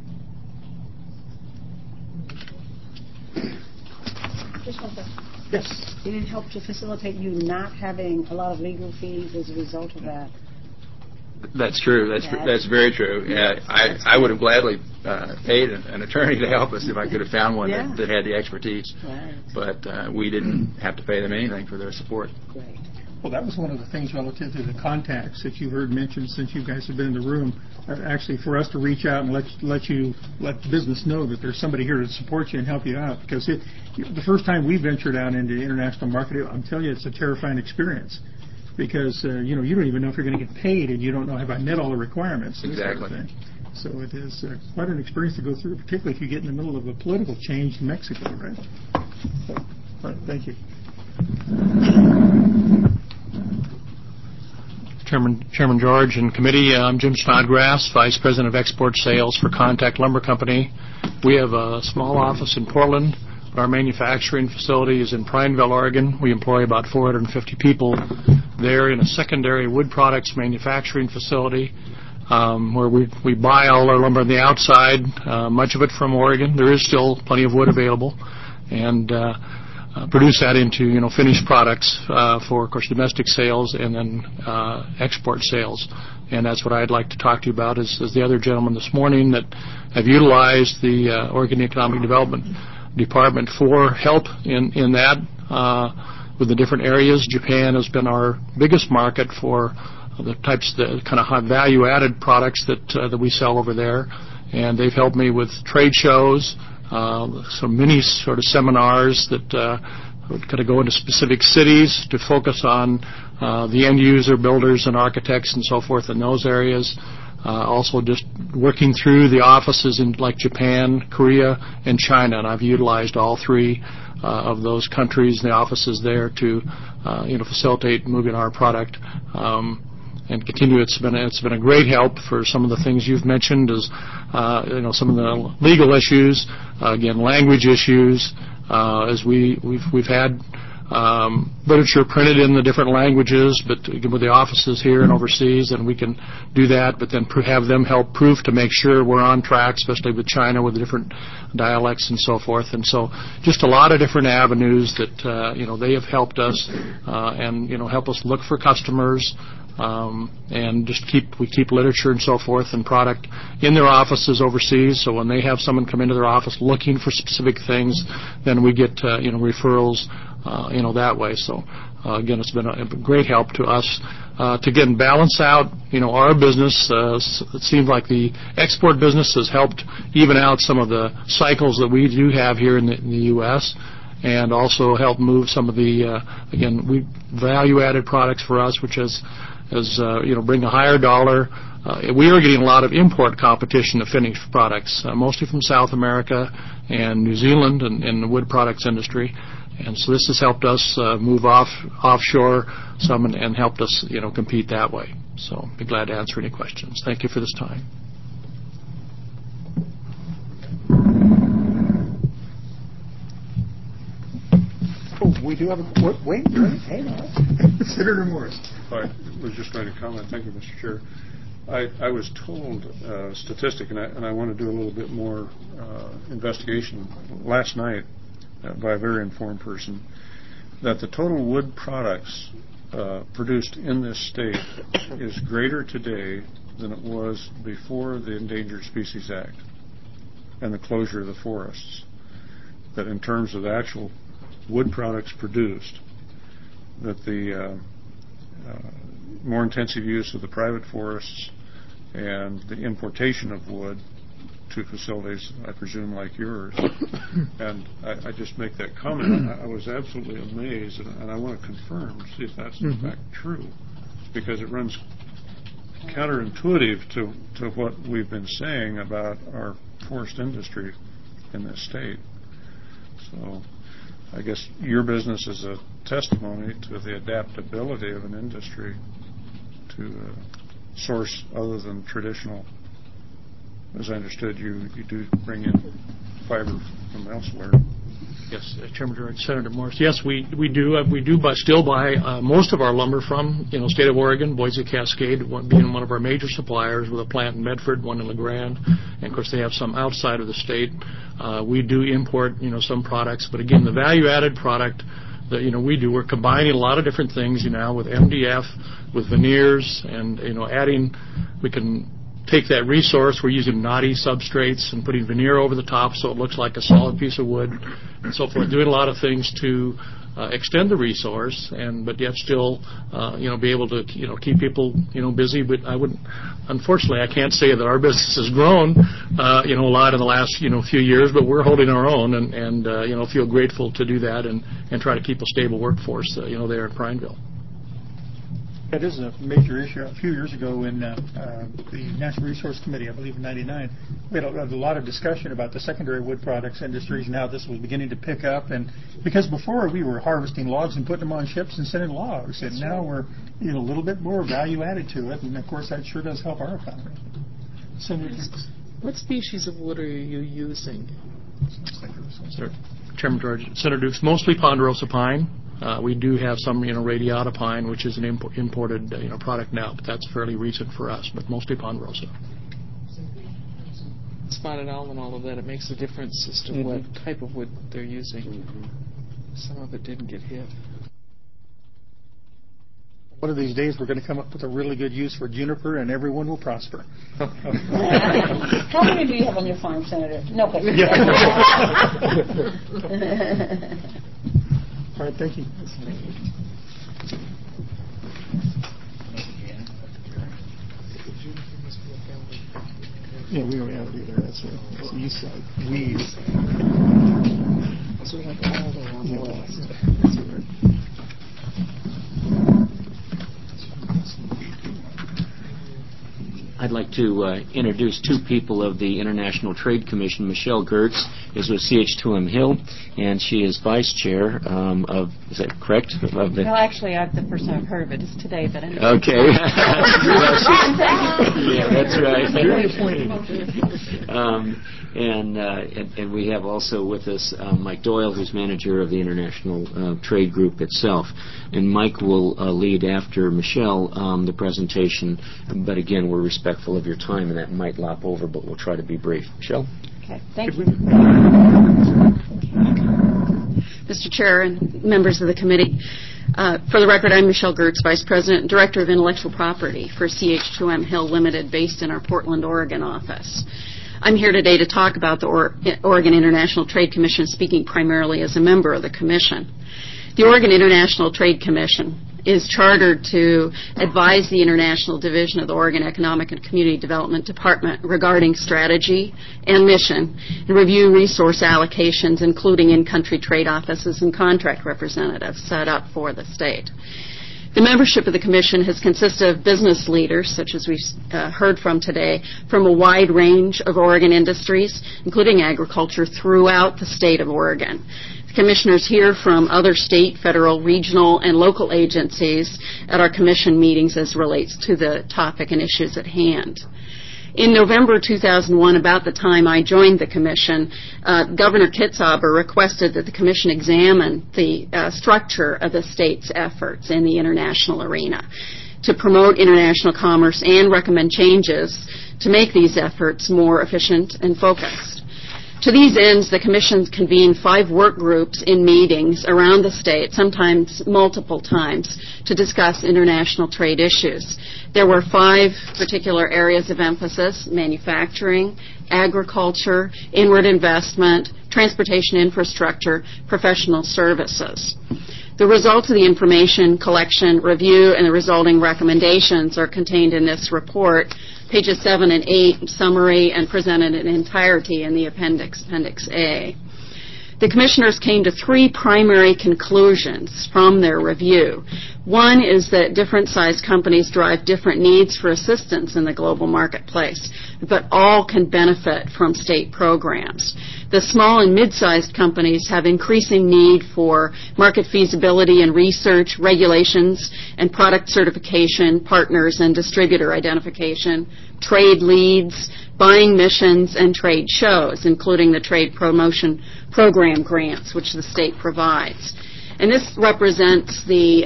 Just one question. Yes. Did it help to facilitate you not having a lot of legal fees as a result of that? That's true. That's very true. Yeah, I would have gladly paid an attorney to help us if I could have found one that had the expertise. Right. But we didn't have to pay them anything for their support. Great. Well, that was one of the things relative to the contacts that you heard mentioned since you guys have been in the room. Actually, for us to reach out and let the business know that there's somebody here to support you and help you out. Because the first time we ventured out into international marketing, I'm telling you, it's a terrifying experience. Because you don't even know if you're going to get paid, and you don't know have I met all the requirements. Exactly. Sort of thing. So it is quite an experience to go through, particularly if you get in the middle of a political change in Mexico, right? So, all right, thank you. Chairman George and committee, I'm Jim Snodgrass, Vice President of Export Sales for Contact Lumber Company. We have a small office in Portland. Our manufacturing facility is in Prineville, Oregon. We employ about 450 people there in a secondary wood products manufacturing facility where we buy all our lumber on the outside, much of it from Oregon. There is still plenty of wood available, and produce that into finished products for, of course, domestic sales and then export sales. And that's what I'd like to talk to you about as the other gentlemen this morning that have utilized the Oregon Economic Development Department for help in that with the different areas. Japan has been our biggest market for the kind of high value-added products that we sell over there, and they've helped me with trade shows, some mini sort of seminars that kind of go into specific cities to focus on the end user builders and architects and so forth in those areas. Also just working through the offices in like Japan, Korea, and China, and I've utilized all three of those countries, the offices there to facilitate moving our product and continue. It's been a great help for some of the things you've mentioned, as some of the legal issues, again language issues, as we've had literature printed in the different languages, but with the offices here and overseas, and we can do that, but then have them help proof to make sure we're on track, especially with China with the different dialects and so forth. And so just a lot of different avenues that they have helped us and help us look for customers. And just we keep literature and so forth and product in their offices overseas. So when they have someone come into their office looking for specific things, then we get referrals that way. So again, it's been a great help to us to again balance out our business. It seems like the export business has helped even out some of the cycles that we do have here in the U.S. and also help move some of the, value-added products for us, which is bring a higher dollar. We are getting a lot of import competition of finished products, mostly from South America and New Zealand in the wood products industry. And so this has helped us move offshore some and helped us, compete that way. So I'd be glad to answer any questions. Thank you for this time. Oh, we do have a wait. Hang on. Senator Morris. I was just going to comment. Thank you, Mr. Chair. I was told a statistic, and I want to do a little bit more investigation last night by a very informed person, that the total wood products produced in this state is greater today than it was before the Endangered Species Act and the closure of the forests. That in terms of the actual wood products produced, that the more intensive use of the private forests and the importation of wood to facilities, I presume, like yours. And I just make that comment. I was absolutely amazed, and I want to confirm, see if that's in fact true, because it runs counterintuitive to what we've been saying about our forest industry in this state. So I guess your business is a testimony to the adaptability of an industry to source other than traditional. As I understood, you do bring in fiber from elsewhere. Yes, Chairman Direct, Senator Morris. Yes, we do, but still buy most of our lumber from state of Oregon, Boise Cascade being one of our major suppliers, with a plant in Medford, one in La Grande, and of course they have some outside of the state. We do import some products, but again, the value-added product that we do, we're combining a lot of different things now with MDF, with veneers, and adding. We can take that resource. We're using knotty substrates and putting veneer over the top so it looks like a solid piece of wood, and so forth. Doing a lot of things to extend the resource, but yet still, be able to keep people busy. But unfortunately, I can't say that our business has grown a lot in the last few years. But we're holding our own, and feel grateful to do that and try to keep a stable workforce there in Prineville. That is a major issue. A few years ago in the National Resource Committee, I believe in '99, we had a lot of discussion about the secondary wood products industries and how this was beginning to pick up. And because before we were harvesting logs and putting them on ships and sending logs, and now we're a little bit more value added to it. And of course, that sure does help our economy. Senator Dukes. What species of wood are you using? Chairman George, Senator Dukes, mostly ponderosa pine. We do have some, radiata pine, which is an imported, product now, but that's fairly recent for us. But mostly ponderosa. Spotted owl and all of that, it makes a difference as to what type of wood they're using. Some of it didn't get hit. One of these days, we're going to come up with a really good use for juniper, and everyone will prosper. How many do you have on your farm, Senator? No question. Yeah. All right, thank you. Yeah, we don't have it either. That's the east side. Weeds. So we have all the way on the west. I'd like to introduce two people of the International Trade Commission. Michelle Gertz is with CH2M Hill, and she is vice chair of, is that correct? Well, actually, the first time I've heard of it is today, but anyway. Okay. Yeah, that's right. Very appointed. And we have also with us Mike Doyle, who's manager of the International Trade Group itself. And Mike will lead after Michelle the presentation, but again, we're respectful of your time, and that might lop over, but we'll try to be brief. Michelle? Okay, thank you. Mr. Chair and members of the committee, for the record, I'm Michelle Gertz, Vice President and Director of Intellectual Property for CH2M Hill Limited, based in our Portland, Oregon office. I'm here today to talk about the Oregon International Trade Commission, speaking primarily as a member of the Commission. The Oregon International Trade Commission is chartered to advise the International Division of the Oregon Economic and Community Development Department regarding strategy and mission, and review resource allocations, including in-country trade offices and contract representatives set up for the state. The membership of the Commission has consisted of business leaders, such as we've heard from today, from a wide range of Oregon industries, including agriculture, throughout the state of Oregon. The Commissioners hear from other state, federal, regional, and local agencies at our Commission meetings as relates to the topic and issues at hand. In November 2001, about the time I joined the Commission, Governor Kitzhaber requested that the Commission examine the structure of the state's efforts in the international arena to promote international commerce and recommend changes to make these efforts more efficient and focused. To these ends, the Commission convened 5 work groups in meetings around the state, sometimes multiple times, to discuss international trade issues. There were 5 particular areas of emphasis: manufacturing, agriculture, inward investment, transportation infrastructure, professional services. The results of the information collection, review, and the resulting recommendations are contained in this report, pages 7 and 8, summary, and presented in entirety in the appendix, Appendix A. The Commissioners came to 3 primary conclusions from their review. One is that different-sized companies drive different needs for assistance in the global marketplace, but all can benefit from state programs. The small and mid-sized companies have increasing need for market feasibility and research, regulations and product certification, partners and distributor identification, trade leads, buying missions, and trade shows, including the Trade Promotion Program grants, which the state provides. And this represents the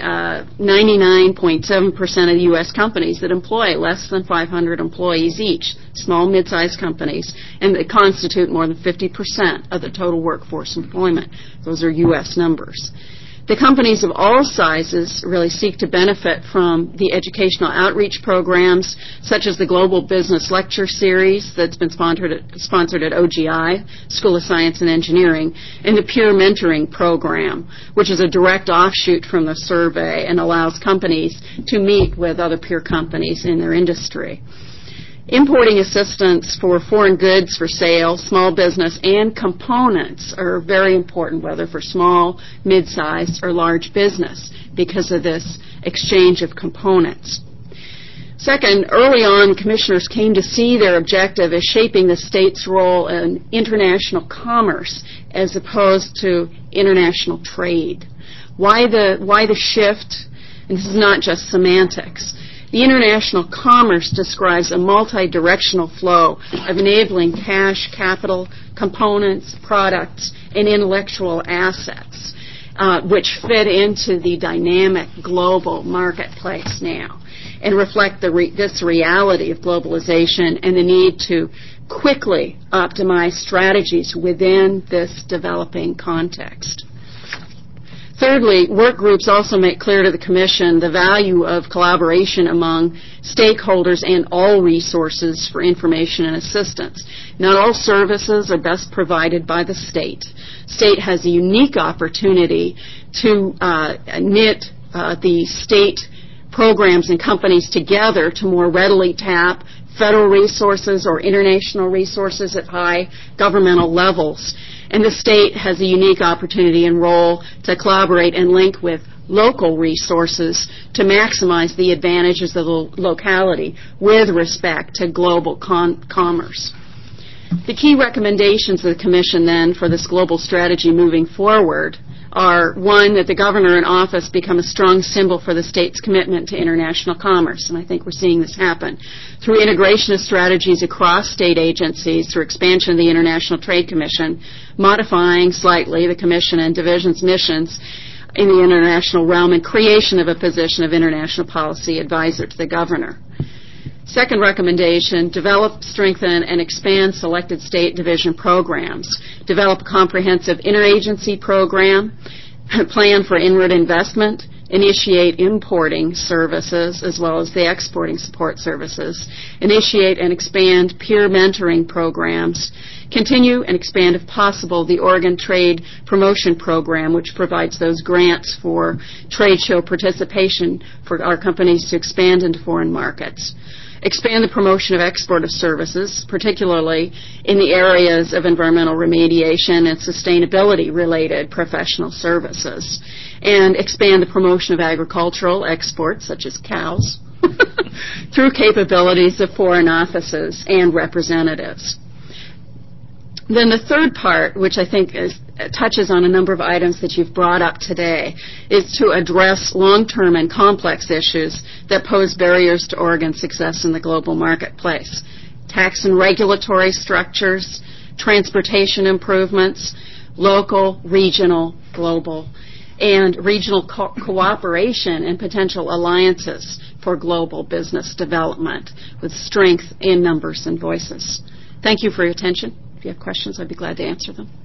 99.7% of U.S. companies that employ less than 500 employees each, small, mid-sized companies, and they constitute more than 50% of the total workforce employment. Those are U.S. numbers. The companies of all sizes really seek to benefit from the educational outreach programs, such as the Global Business Lecture Series that's been sponsored at OGI, School of Science and Engineering, and the Peer Mentoring Program, which is a direct offshoot from the survey and allows companies to meet with other peer companies in their industry. Importing assistance for foreign goods for sale, small business, and components are very important, whether for small, mid-sized, or large business, because of this exchange of components. Second, early on, Commissioners came to see their objective as shaping the state's role in international commerce as opposed to international trade. Why the shift? And this is not just semantics. The international commerce describes a multi-directional flow of enabling cash, capital, components, products, and intellectual assets, which fit into the dynamic global marketplace now and reflect this reality of globalization and the need to quickly optimize strategies within this developing context. Thirdly, work groups also make clear to the Commission the value of collaboration among stakeholders and all resources for information and assistance. Not all services are best provided by the state. State has a unique opportunity to knit the state programs and companies together to more readily tap federal resources or international resources at high governmental levels. And the state has a unique opportunity and role to collaborate and link with local resources to maximize the advantages of the locality with respect to global commerce. The key recommendations of the Commission then for this global strategy moving forward are, one, that the governor in office become a strong symbol for the state's commitment to international commerce, and I think we're seeing this happen, through integration of strategies across state agencies, through expansion of the International Trade Commission, modifying slightly the Commission and Division's missions in the international realm, and creation of a position of international policy advisor to the governor. Second recommendation, develop, strengthen, and expand selected state division programs. Develop a comprehensive interagency program, plan for inward investment, initiate importing services as well as the exporting support services, initiate and expand peer mentoring programs, continue and expand, if possible, the Oregon Trade Promotion Program, which provides those grants for trade show participation for our companies to expand into foreign markets. Expand the promotion of export of services, particularly in the areas of environmental remediation and sustainability-related professional services. And expand the promotion of agricultural exports, such as cows, through capabilities of foreign offices and representatives. Then the third part, which I think touches on a number of items that you've brought up today, is to address long-term and complex issues that pose barriers to Oregon's success in the global marketplace. Tax and regulatory structures, transportation improvements, local, regional, global, and regional cooperation and potential alliances for global business development with strength in numbers and voices. Thank you for your attention. If you have questions, I'd be glad to answer them.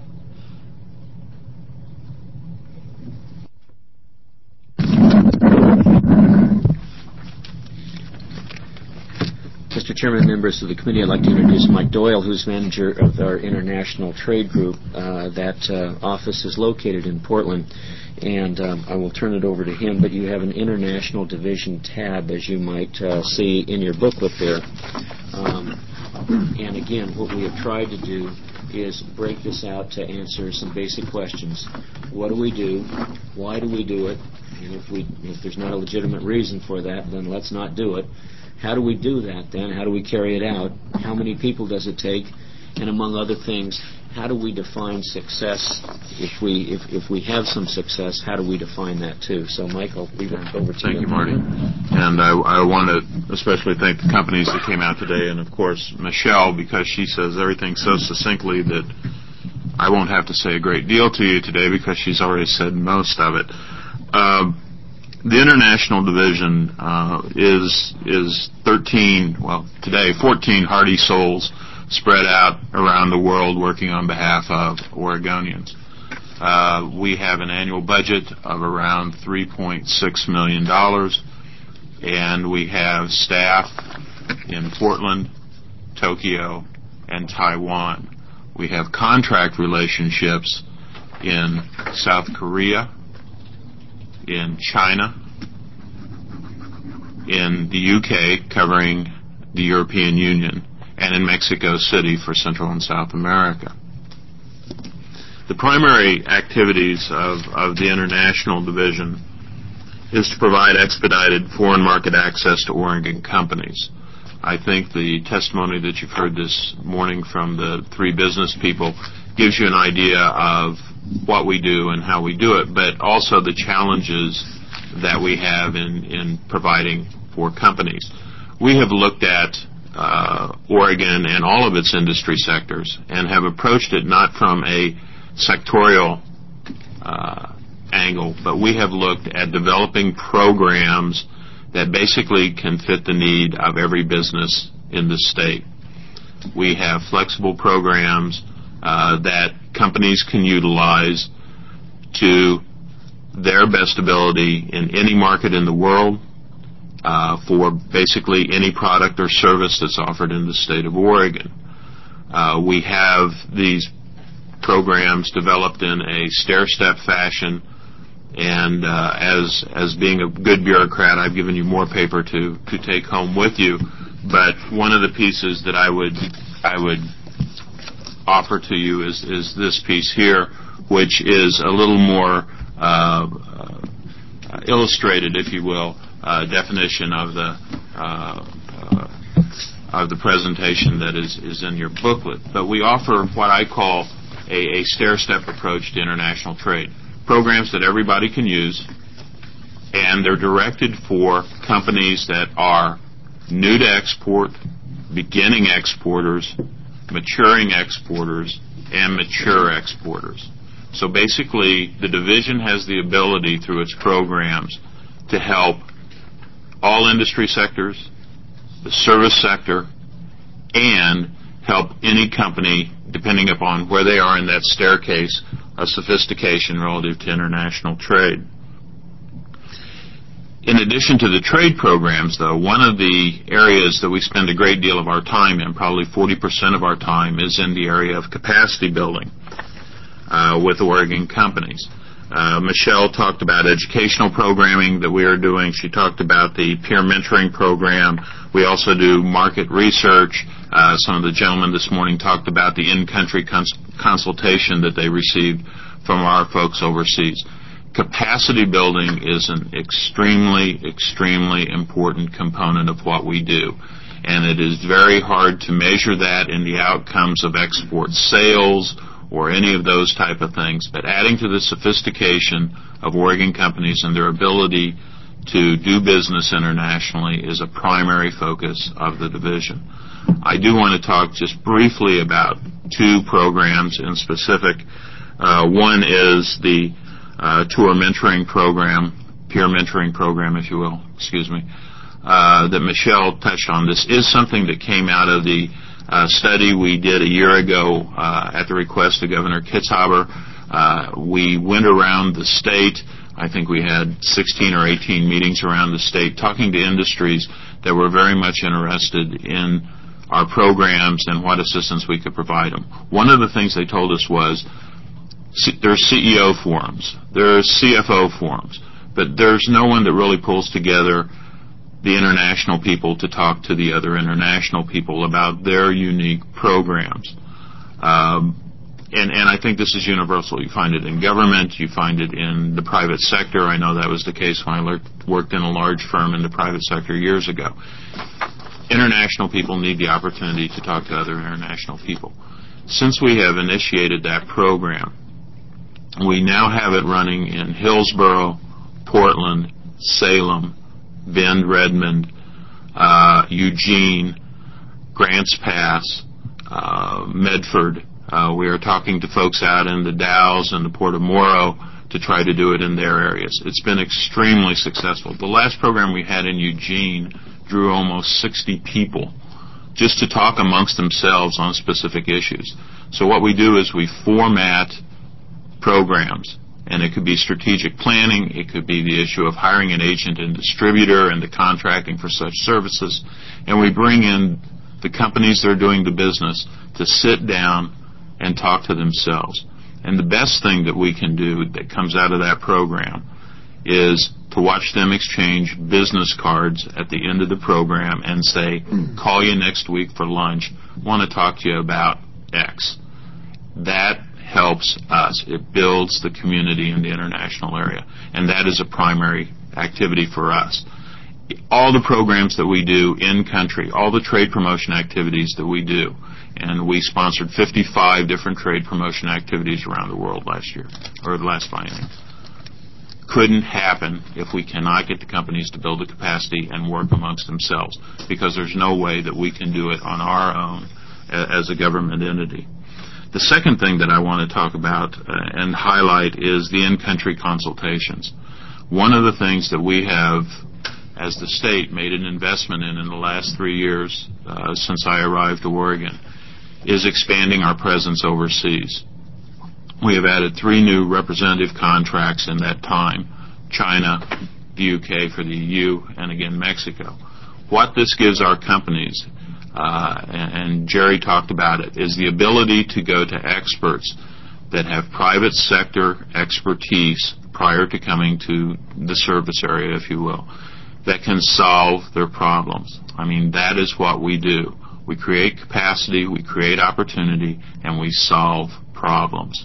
Mr. Chairman, members of the committee, I'd like to introduce Mike Doyle, who's manager of our International Trade Group. That office is located in Portland, and I will turn it over to him. But you have an International Division tab, as you might see in your booklet there. And again, what we have tried to do is break this out to answer some basic questions. What do we do? Why do we do it? And if there's not a legitimate reason for that, then let's not do it. How do we do that then? How do we carry it out? How many people does it take? And among other things, how do we define success? If we have some success, how do we define that too? So, Mike, I'll leave it over to you. Thank you, Marty. And I want to especially thank the companies that came out today, and of course Michelle, because she says everything so succinctly that I won't have to say a great deal to you today because she's already said most of it. The International Division is 14 hardy souls spread out around the world working on behalf of Oregonians. We have an annual budget of around $3.6 million, and we have staff in Portland, Tokyo, and Taiwan. We have contract relationships in South Korea, in China, in the UK, covering the European Union, and in Mexico City for Central and South America. The primary activities of the International Division is to provide expedited foreign market access to Oregon companies. I think the testimony that you've heard this morning from the three business people gives you an idea of what we do and how we do it, but also the challenges that we have in providing for companies. We have looked at Oregon and all of its industry sectors and have approached it not from a sectorial angle, but we have looked at developing programs that basically can fit the need of every business in the state. We have flexible programs that companies can utilize to their best ability in any market in the world for basically any product or service that's offered in the state of Oregon. We have these programs developed in a stair-step fashion, and as being a good bureaucrat, I've given you more paper to take home with you. But one of the pieces that I would offer to you is this piece here, which is a little more illustrated, if you will, definition of the presentation that is in your booklet. But we offer what I call a stair-step approach to international trade. Programs that everybody can use, and they're directed for companies that are new to export, beginning exporters, maturing exporters, and mature exporters. So basically, the division has the ability through its programs to help all industry sectors, the service sector, and help any company, depending upon where they are in that staircase of sophistication relative to international trade. In addition to the trade programs, though, one of the areas that we spend a great deal of our time in, probably 40% of our time, is in the area of capacity building with Oregon companies. Michelle talked about educational programming that we are doing. She talked about the peer mentoring program. We also do market research. Some of the gentlemen this morning talked about the in-country consultation that they received from our folks overseas. Capacity building is an extremely, extremely important component of what we do. And it is very hard to measure that in the outcomes of export sales or any of those type of things. But adding to the sophistication of Oregon companies and their ability to do business internationally is a primary focus of the division. I do want to talk just briefly about two programs in specific. One is the tour mentoring program, peer mentoring program, if you will, that Michelle touched on. This is something that came out of the study we did a year ago at the request of Governor Kitzhaber. We went around the state. I think we had 16 or 18 meetings around the state talking to industries that were very much interested in our programs and what assistance we could provide them. One of the things they told us was there's CEO forums, there's CFO forums, but there's no one that really pulls together the international people to talk to the other international people about their unique programs. And I think this is universal. You find it in government, you find it in the private sector. I know that was the case when I worked in a large firm in the private sector years ago. International people need the opportunity to talk to other international people. Since we have initiated that program, we now have it running in Hillsborough, Portland, Salem, Bend, Redmond, Eugene, Grants Pass, Medford. We are talking to folks out in the Dalles and the Port of Morrow to try to do it in their areas. It's been extremely successful. The last program we had in Eugene drew almost 60 people just to talk amongst themselves on specific issues. So what we do is we format programs, and it could be strategic planning, it could be the issue of hiring an agent and distributor and the contracting for such services, and we bring in the companies that are doing the business to sit down and talk to themselves. And the best thing that we can do that comes out of that program is to watch them exchange business cards at the end of the program and say, call you next week for lunch, want to talk to you about X. That helps us. It builds the community in the international area, and that is a primary activity for us. All the programs that we do in country, all the trade promotion activities that we do, and we sponsored 55 different trade promotion activities around the world last year, or the last biennium, couldn't happen if we cannot get the companies to build the capacity and work amongst themselves, because there's no way that we can do it on our own as a government entity. The second thing that I want to talk about and highlight is the in-country consultations. One of the things that we have, as the state, made an investment in the last 3 years since I arrived to Oregon is expanding our presence overseas. We have added 3 new representative contracts in that time: China, the UK for the EU, and again Mexico. What this gives our companies, and Jerry talked about it, is the ability to go to experts that have private sector expertise prior to coming to the service area, if you will, that can solve their problems. I mean, that is what we do. We create capacity, we create opportunity, and we solve problems.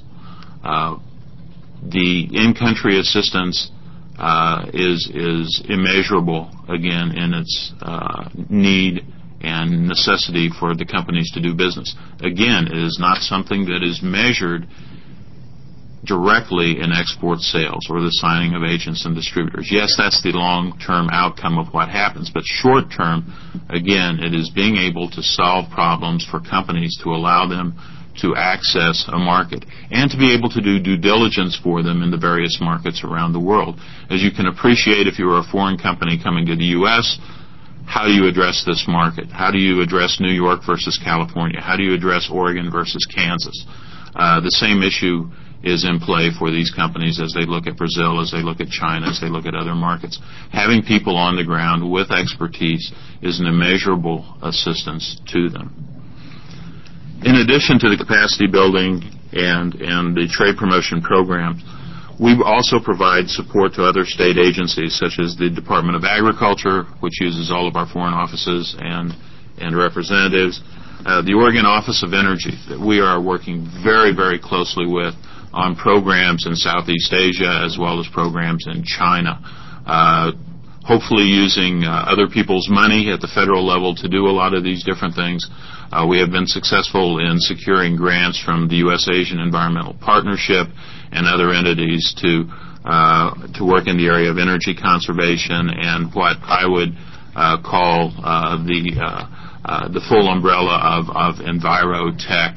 The in-country assistance is immeasurable, again, in its need and necessity for the companies to do business. Again, it is not something that is measured directly in export sales or the signing of agents and distributors. Yes, that's the long-term outcome of what happens, but short-term, again, it is being able to solve problems for companies to allow them to access a market and to be able to do due diligence for them in the various markets around the world. As you can appreciate, if you were a foreign company coming to the U.S., how do you address this market? How do you address New York versus California? How do you address Oregon versus Kansas? The same issue is in play for these companies as they look at Brazil, as they look at China, as they look at other markets. Having people on the ground with expertise is an immeasurable assistance to them. In addition to the capacity building and the trade promotion programs, we also provide support to other state agencies, such as the Department of Agriculture, which uses all of our foreign offices and representatives, the Oregon Office of Energy, that we are working very, very closely with on programs in Southeast Asia as well as programs in China. Hopefully using other people's money at the federal level to do a lot of these different things. We have been successful in securing grants from the U.S.-Asian Environmental Partnership and other entities to work in the area of energy conservation and what I would call the full umbrella of envirotech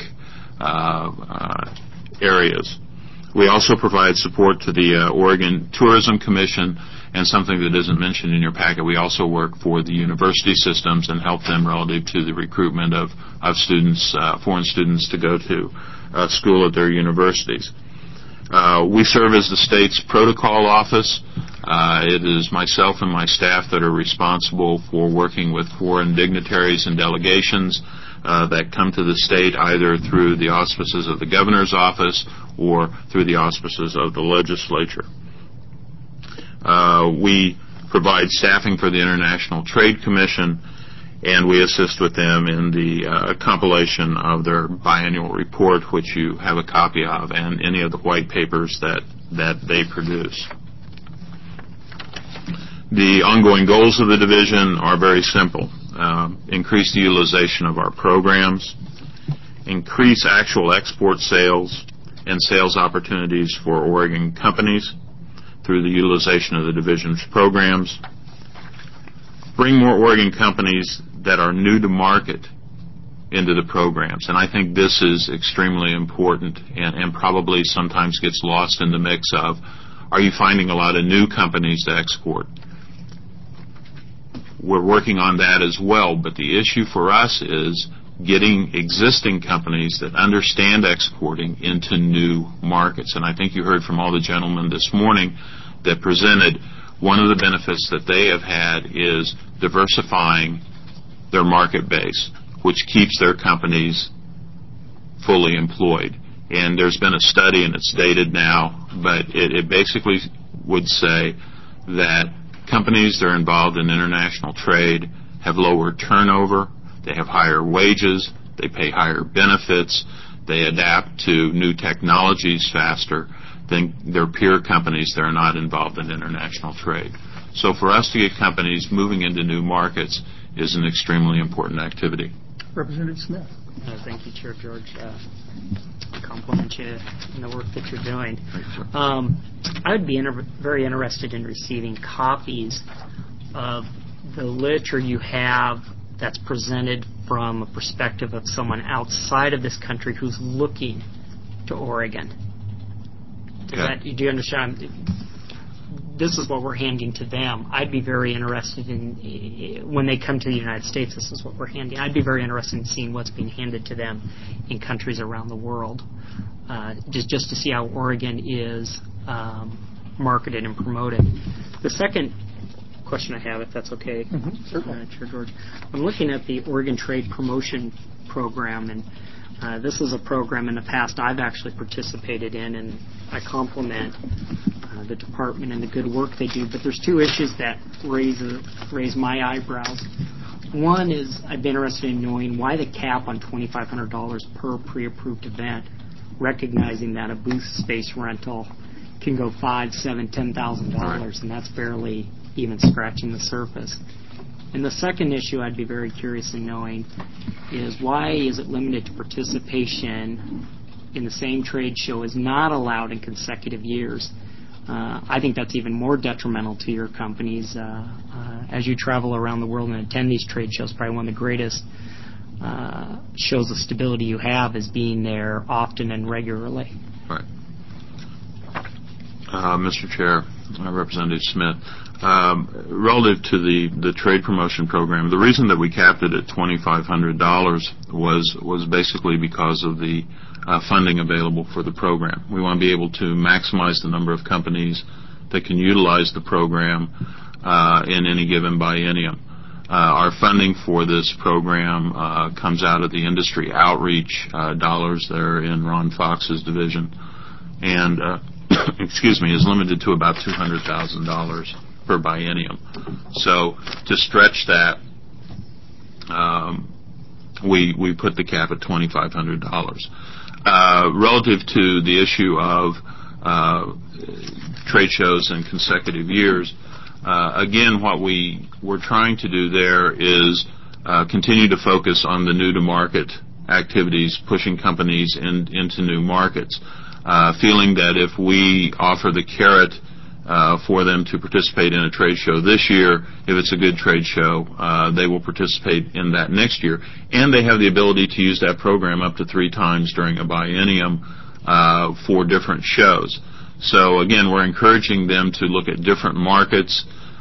areas. We also provide support to the Oregon Tourism Commission, and something that isn't mentioned in your packet, we also work for the university systems and help them relative to the recruitment of students, foreign students, to go to school at their universities. We serve as the state's protocol office. It is myself and my staff that are responsible for working with foreign dignitaries and delegations that come to the state either through the auspices of the governor's office or through the auspices of the legislature. We provide staffing for the International Trade Commission, and we assist with them in the compilation of their biannual report, which you have a copy of, and any of the white papers that they produce. The ongoing goals of the division are very simple. Increase the utilization of our programs, increase actual export sales and sales opportunities for Oregon companies through the utilization of the division's programs, bring more Oregon companies that are new to market into the programs. And I think this is extremely important and probably sometimes gets lost in the mix of, are you finding a lot of new companies to export? We're working on that as well, but the issue for us is getting existing companies that understand exporting into new markets. And I think you heard from all the gentlemen this morning that presented one of the benefits that they have had is diversifying their market base, which keeps their companies fully employed. And there's been a study, and it's dated now, but it basically would say that companies that are involved in international trade have lower turnover, they have higher wages, they pay higher benefits, they adapt to new technologies faster than their peer companies that are not involved in international trade. So for us to get companies moving into new markets is an extremely important activity. Representative Smith. Thank you, Chair George. I compliment you in the work that you're doing. I would be very interested in receiving copies of the literature you have that's presented from a perspective of someone outside of this country who's looking to Oregon. Do you understand? This is what we're handing to them. I'd be very interested in, when they come to the United States, this is what we're handing. I'd be very interested in seeing what's being handed to them in countries around the world, just to see how Oregon is marketed and promoted. The second question I have, if that's okay, Chair George, I'm looking at the Oregon Trade Promotion Program, and this is a program in the past I've actually participated in, and I compliment the department and the good work they do, but there's two issues that raise my eyebrows. One is I'd be interested in knowing why the cap on $2,500 per pre-approved event, recognizing that a booth space rental can go $5,000, $7,000, $10,000, and that's barely even scratching the surface. And the second issue I'd be very curious in knowing is why is it limited to participation in the same trade show is not allowed in consecutive years? I think that's even more detrimental to your companies as you travel around the world and attend these trade shows. Probably one of the greatest shows of stability you have is being there often and regularly. Right. Mr. Chair, Representative Smith, Relative to the trade promotion program, the reason that we capped it at $2,500 was basically because of the funding available for the program. We want to be able to maximize the number of companies that can utilize the program in any given biennium. Our funding for this program comes out of the industry outreach dollars that are in Ron Fox's division, and is limited to about $200,000 per biennium. So to stretch that, we put the cap at $2,500. Relative to the issue of trade shows in consecutive years, again, what we're trying to do there is continue to focus on the new-to-market activities, pushing companies into new markets, feeling that if we offer the carrot for them to participate in a trade show this year, if it's a good trade show, they will participate in that next year. And they have the ability to use that program up to 3 times during a biennium for different shows. So, again, we're encouraging them to look at different markets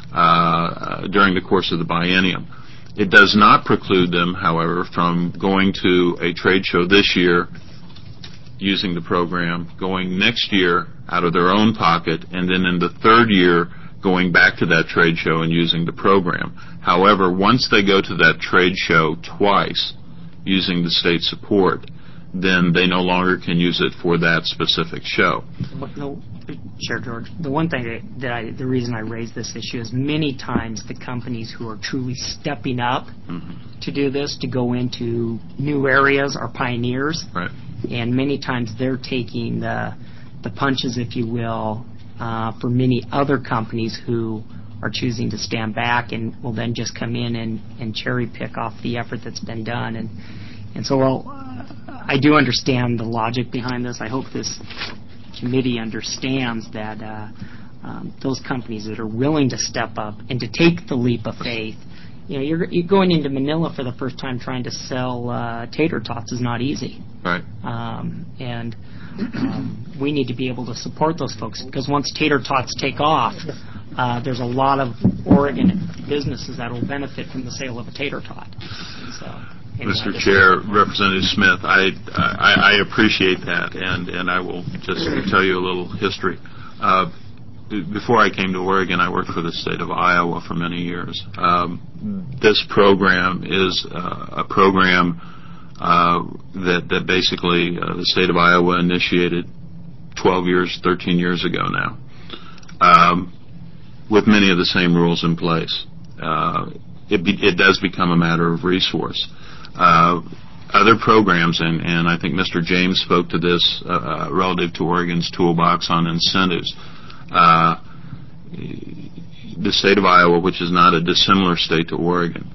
during the course of the biennium. It does not preclude them, however, from going to a trade show this year using the program, going next year out of their own pocket, and then in the third year going back to that trade show and using the program. However, once they go to that trade show twice using the state support, then they no longer can use it for that specific show. Chair George, the one thing the reason I raise this issue is many times the companies who are truly stepping up to do this, to go into new areas, are pioneers. Right. And many times they're taking the punches, if you will, for many other companies who are choosing to stand back and will then just come in and cherry pick off the effort that's been done. And so, I do understand the logic behind this. I hope this committee understands that those companies that are willing to step up and to take the leap of faith. You know, you're going into Manila for the first time trying to sell tater tots is not easy. Right. And we need to be able to support those folks, because once tater tots take off, there's a lot of Oregon businesses that will benefit from the sale of a tater tot. So, anyway, Mr. Chair, Representative Smith, I appreciate that, and I will just tell you a little history. Before I came to Oregon, I worked for the state of Iowa for many years. This program is a program that basically the state of Iowa initiated 13 years ago now, with many of the same rules in place. It does become a matter of resource. Other programs, and I think Mr. James spoke to this relative to Oregon's toolbox on incentives. The state of Iowa, which is not a dissimilar state to Oregon,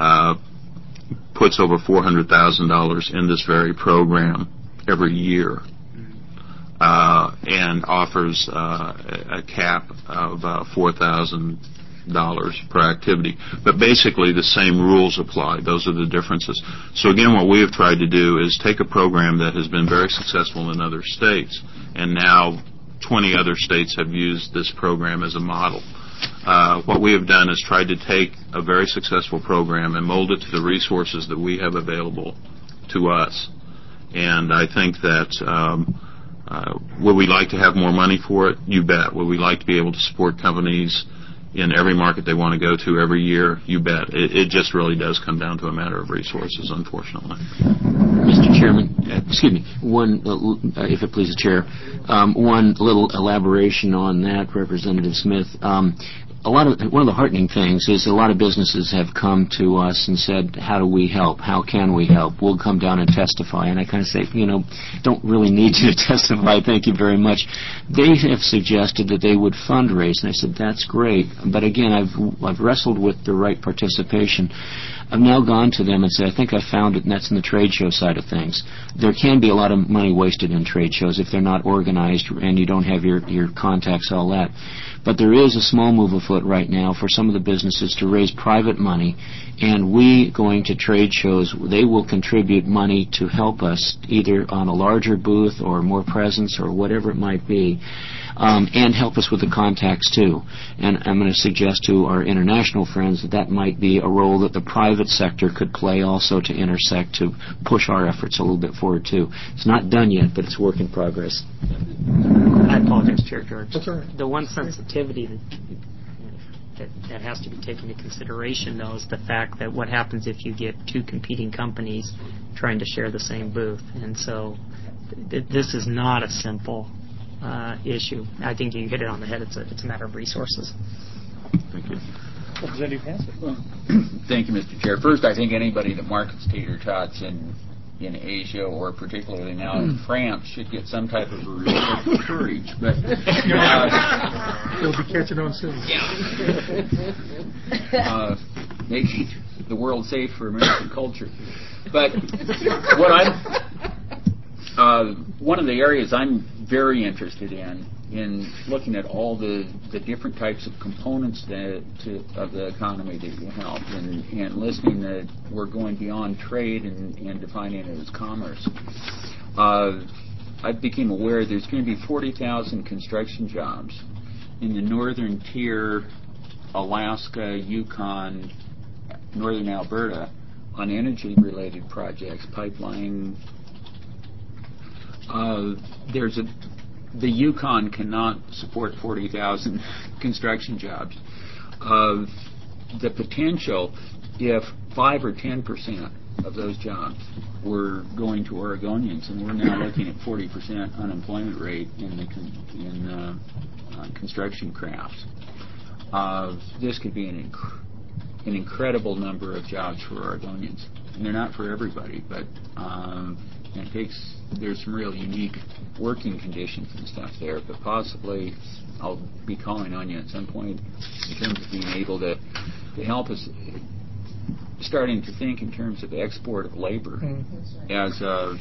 puts over $400,000 in this very program every year, and offers a cap of $4,000 per activity. But basically the same rules apply. Those are the differences. So again, what we have tried to do is take a program that has been very successful in other states, and now 20 other states have used this program as a model. What we have done is tried to take a very successful program and mold it to the resources that we have available to us. And I think that would we like to have more money for it? You bet. Would we like to be able to support companies in every market they want to go to every year? You bet. It just really does come down to a matter of resources, unfortunately. Mr. Chairman, excuse me, if it pleases the Chair, one little elaboration on that, Representative Smith. One of the heartening things is a lot of businesses have come to us and said, how do we help? How can we help? We'll come down and testify. And I kind of say, don't really need you to testify. Thank you very much. They have suggested that they would fundraise, and I said, that's great. But again, I've wrestled with the right participation. I've now gone to them and said, I think I found it, and that's in the trade show side of things. There can be a lot of money wasted in trade shows if they're not organized and you don't have your contacts, all that. But there is a small move afoot right now for some of the businesses to raise private money, and we, going to trade shows, they will contribute money to help us either on a larger booth or more presence or whatever it might be. and help us with the contacts too. And I'm going to suggest to our international friends that that might be a role that the private sector could play also to intersect, to push our efforts a little bit forward too. It's not done yet, but it's work in progress. I apologize, Chair George. That's all right. The one sensitivity that has to be taken into consideration, though, is the fact that what happens if you get two competing companies trying to share the same booth. And so this is not a simple issue. I think you hit it on the head. It's a matter of resources. Thank you. Representative Hansen. Thank you, Mr. Chair. First, I think anybody that markets tater tots in Asia, or particularly now in France, should get some type of a reward for courage. But they'll be catching on soon. Make the world safe for American culture. But one of the areas I'm very interested in looking at all the different types of components of the economy that you help, and listening that we're going beyond trade and defining it as commerce. I became aware there's going to be 40,000 construction jobs in the northern tier, Alaska, Yukon, northern Alberta, on energy-related projects, pipeline. The Yukon cannot support 40,000 construction jobs. The potential, if 5 or 10% of those jobs were going to Oregonians, and we're now looking at 40% unemployment rate in construction crafts, this could be an incredible number of jobs for Oregonians. And they're not for everybody, but there's some real unique working conditions and stuff there, but possibly I'll be calling on you at some point in terms of being able to help us starting to think in terms of export of labor as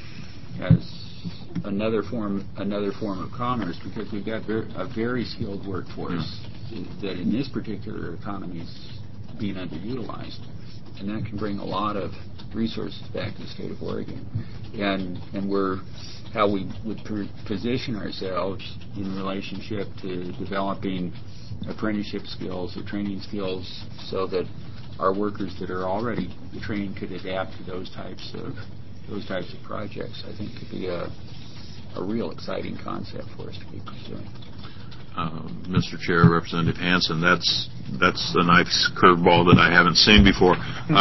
another form of commerce, because we've got a very skilled workforce that in this particular economy is being underutilized, and that can bring a lot of resources back to the state of Oregon. And how we would position ourselves in relationship to developing apprenticeship skills or training skills, so that our workers that are already trained could adapt to those types of projects, I think could be a real exciting concept for us to be pursuing. Mr. Chair, Representative Hansen, that's a nice curveball that I haven't seen before.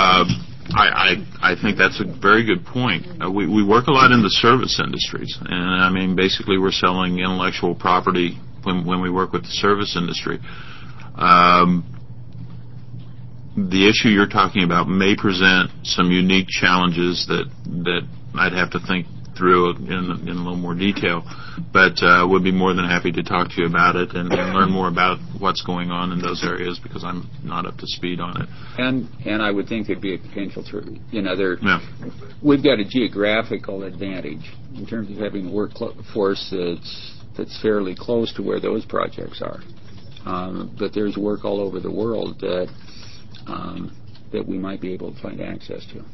I think that's a very good point. We work a lot in the service industries, and I mean, basically we're selling intellectual property when we work with the service industry. The issue you're talking about may present some unique challenges that I'd have to think through in a little more detail, but would be more than happy to talk to you about it and learn more about what's going on in those areas, because I'm not up to speed on it. And I would think there'd be a potential we've got a geographical advantage in terms of having a workforce that's fairly close to where those projects are. But there's work all over the world that we might be able to find access to.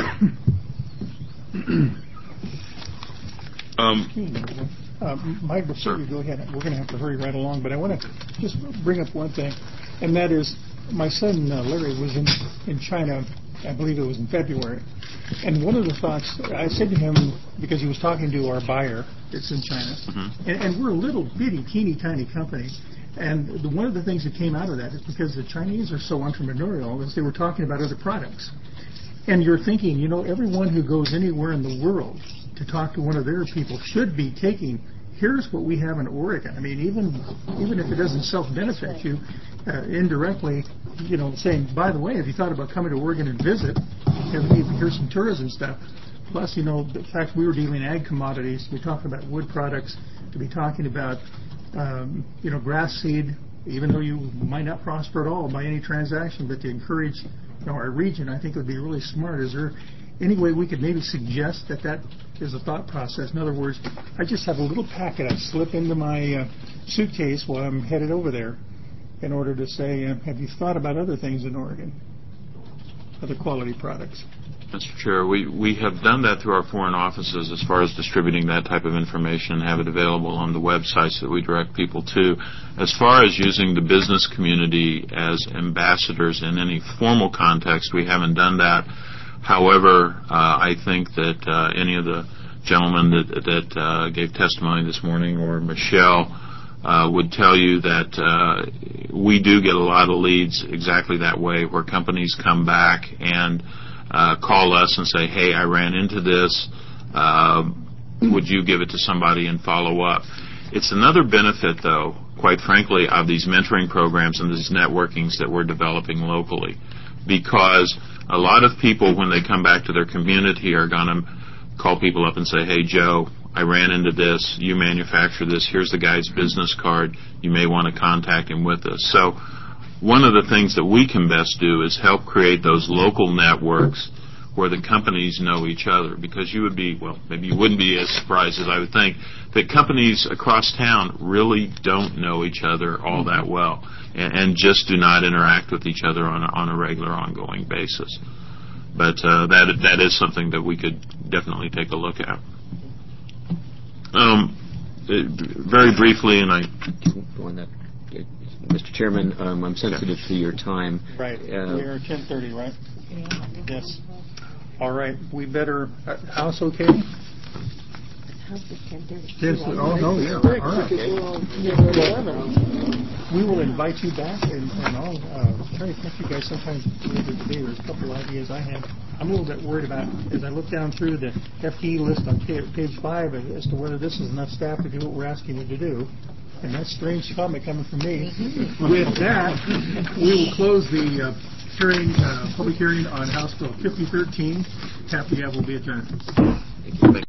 Mike, before you go ahead, we're going to have to hurry right along, but I want to just bring up one thing, and that is my son Larry was in China, I believe it was in February, and one of the thoughts I said to him, because he was talking to our buyer that's in China, and we're a little bitty, teeny tiny company, and one of the things that came out of that is because the Chinese are so entrepreneurial, is they were talking about other products. And you're thinking, everyone who goes anywhere in the world to talk to one of their people should be taking, here's what we have in Oregon. I mean, even if it doesn't self-benefit you, indirectly, saying, by the way, have you thought about coming to Oregon and visit? Here's some tourism stuff. Plus, the fact we were dealing ag commodities, we talked about wood products, to be talking about, grass seed, even though you might not prosper at all by any transaction, but to encourage our region, I think it would be really smart. Is there any way we could maybe suggest that is a thought process? In other words, I just have a little packet I slip into my suitcase while I'm headed over there in order to say, have you thought about other things in Oregon? of the quality products. Mr. Chair, we have done that through our foreign offices as far as distributing that type of information and have it available on the websites that we direct people to. As far as using the business community as ambassadors in any formal context, we haven't done that. However, I think that any of the gentlemen that gave testimony this morning, or Michelle, would tell you that we do get a lot of leads exactly that way, where companies come back and call us and say, hey, I ran into this. Would you give it to somebody and follow up? It's another benefit, though, quite frankly, of these mentoring programs and these networkings that we're developing locally. Because a lot of people, when they come back to their community, are going to call people up and say, hey, Joe, I ran into this. You manufacture this. Here's the guy's business card. You may want to contact him with us. So one of the things that we can best do is help create those local networks where the companies know each other. Because you would be, well, maybe you wouldn't be as surprised as I would think, that companies across town really don't know each other all that well and just do not interact with each other on a regular, ongoing basis. But that is something that we could definitely take a look at. Very briefly, and I go on that. Mr. Chairman, I'm sensitive to your time. Right. We're 10:30, right? Yes. All right. We better. House okay? House is 10:30. Yes. Oh no. Yeah. All right. We will invite you back, and I'll try to catch you guys sometime later today. There's a couple of ideas I have. I'm a little bit worried about, as I look down through the FTE list on page 5, as to whether this is enough staff to do what we're asking you to do. And that's strange comment coming from me. With that, we will close the public hearing on House Bill 5013. Happy to have will be adjourned. Thank you.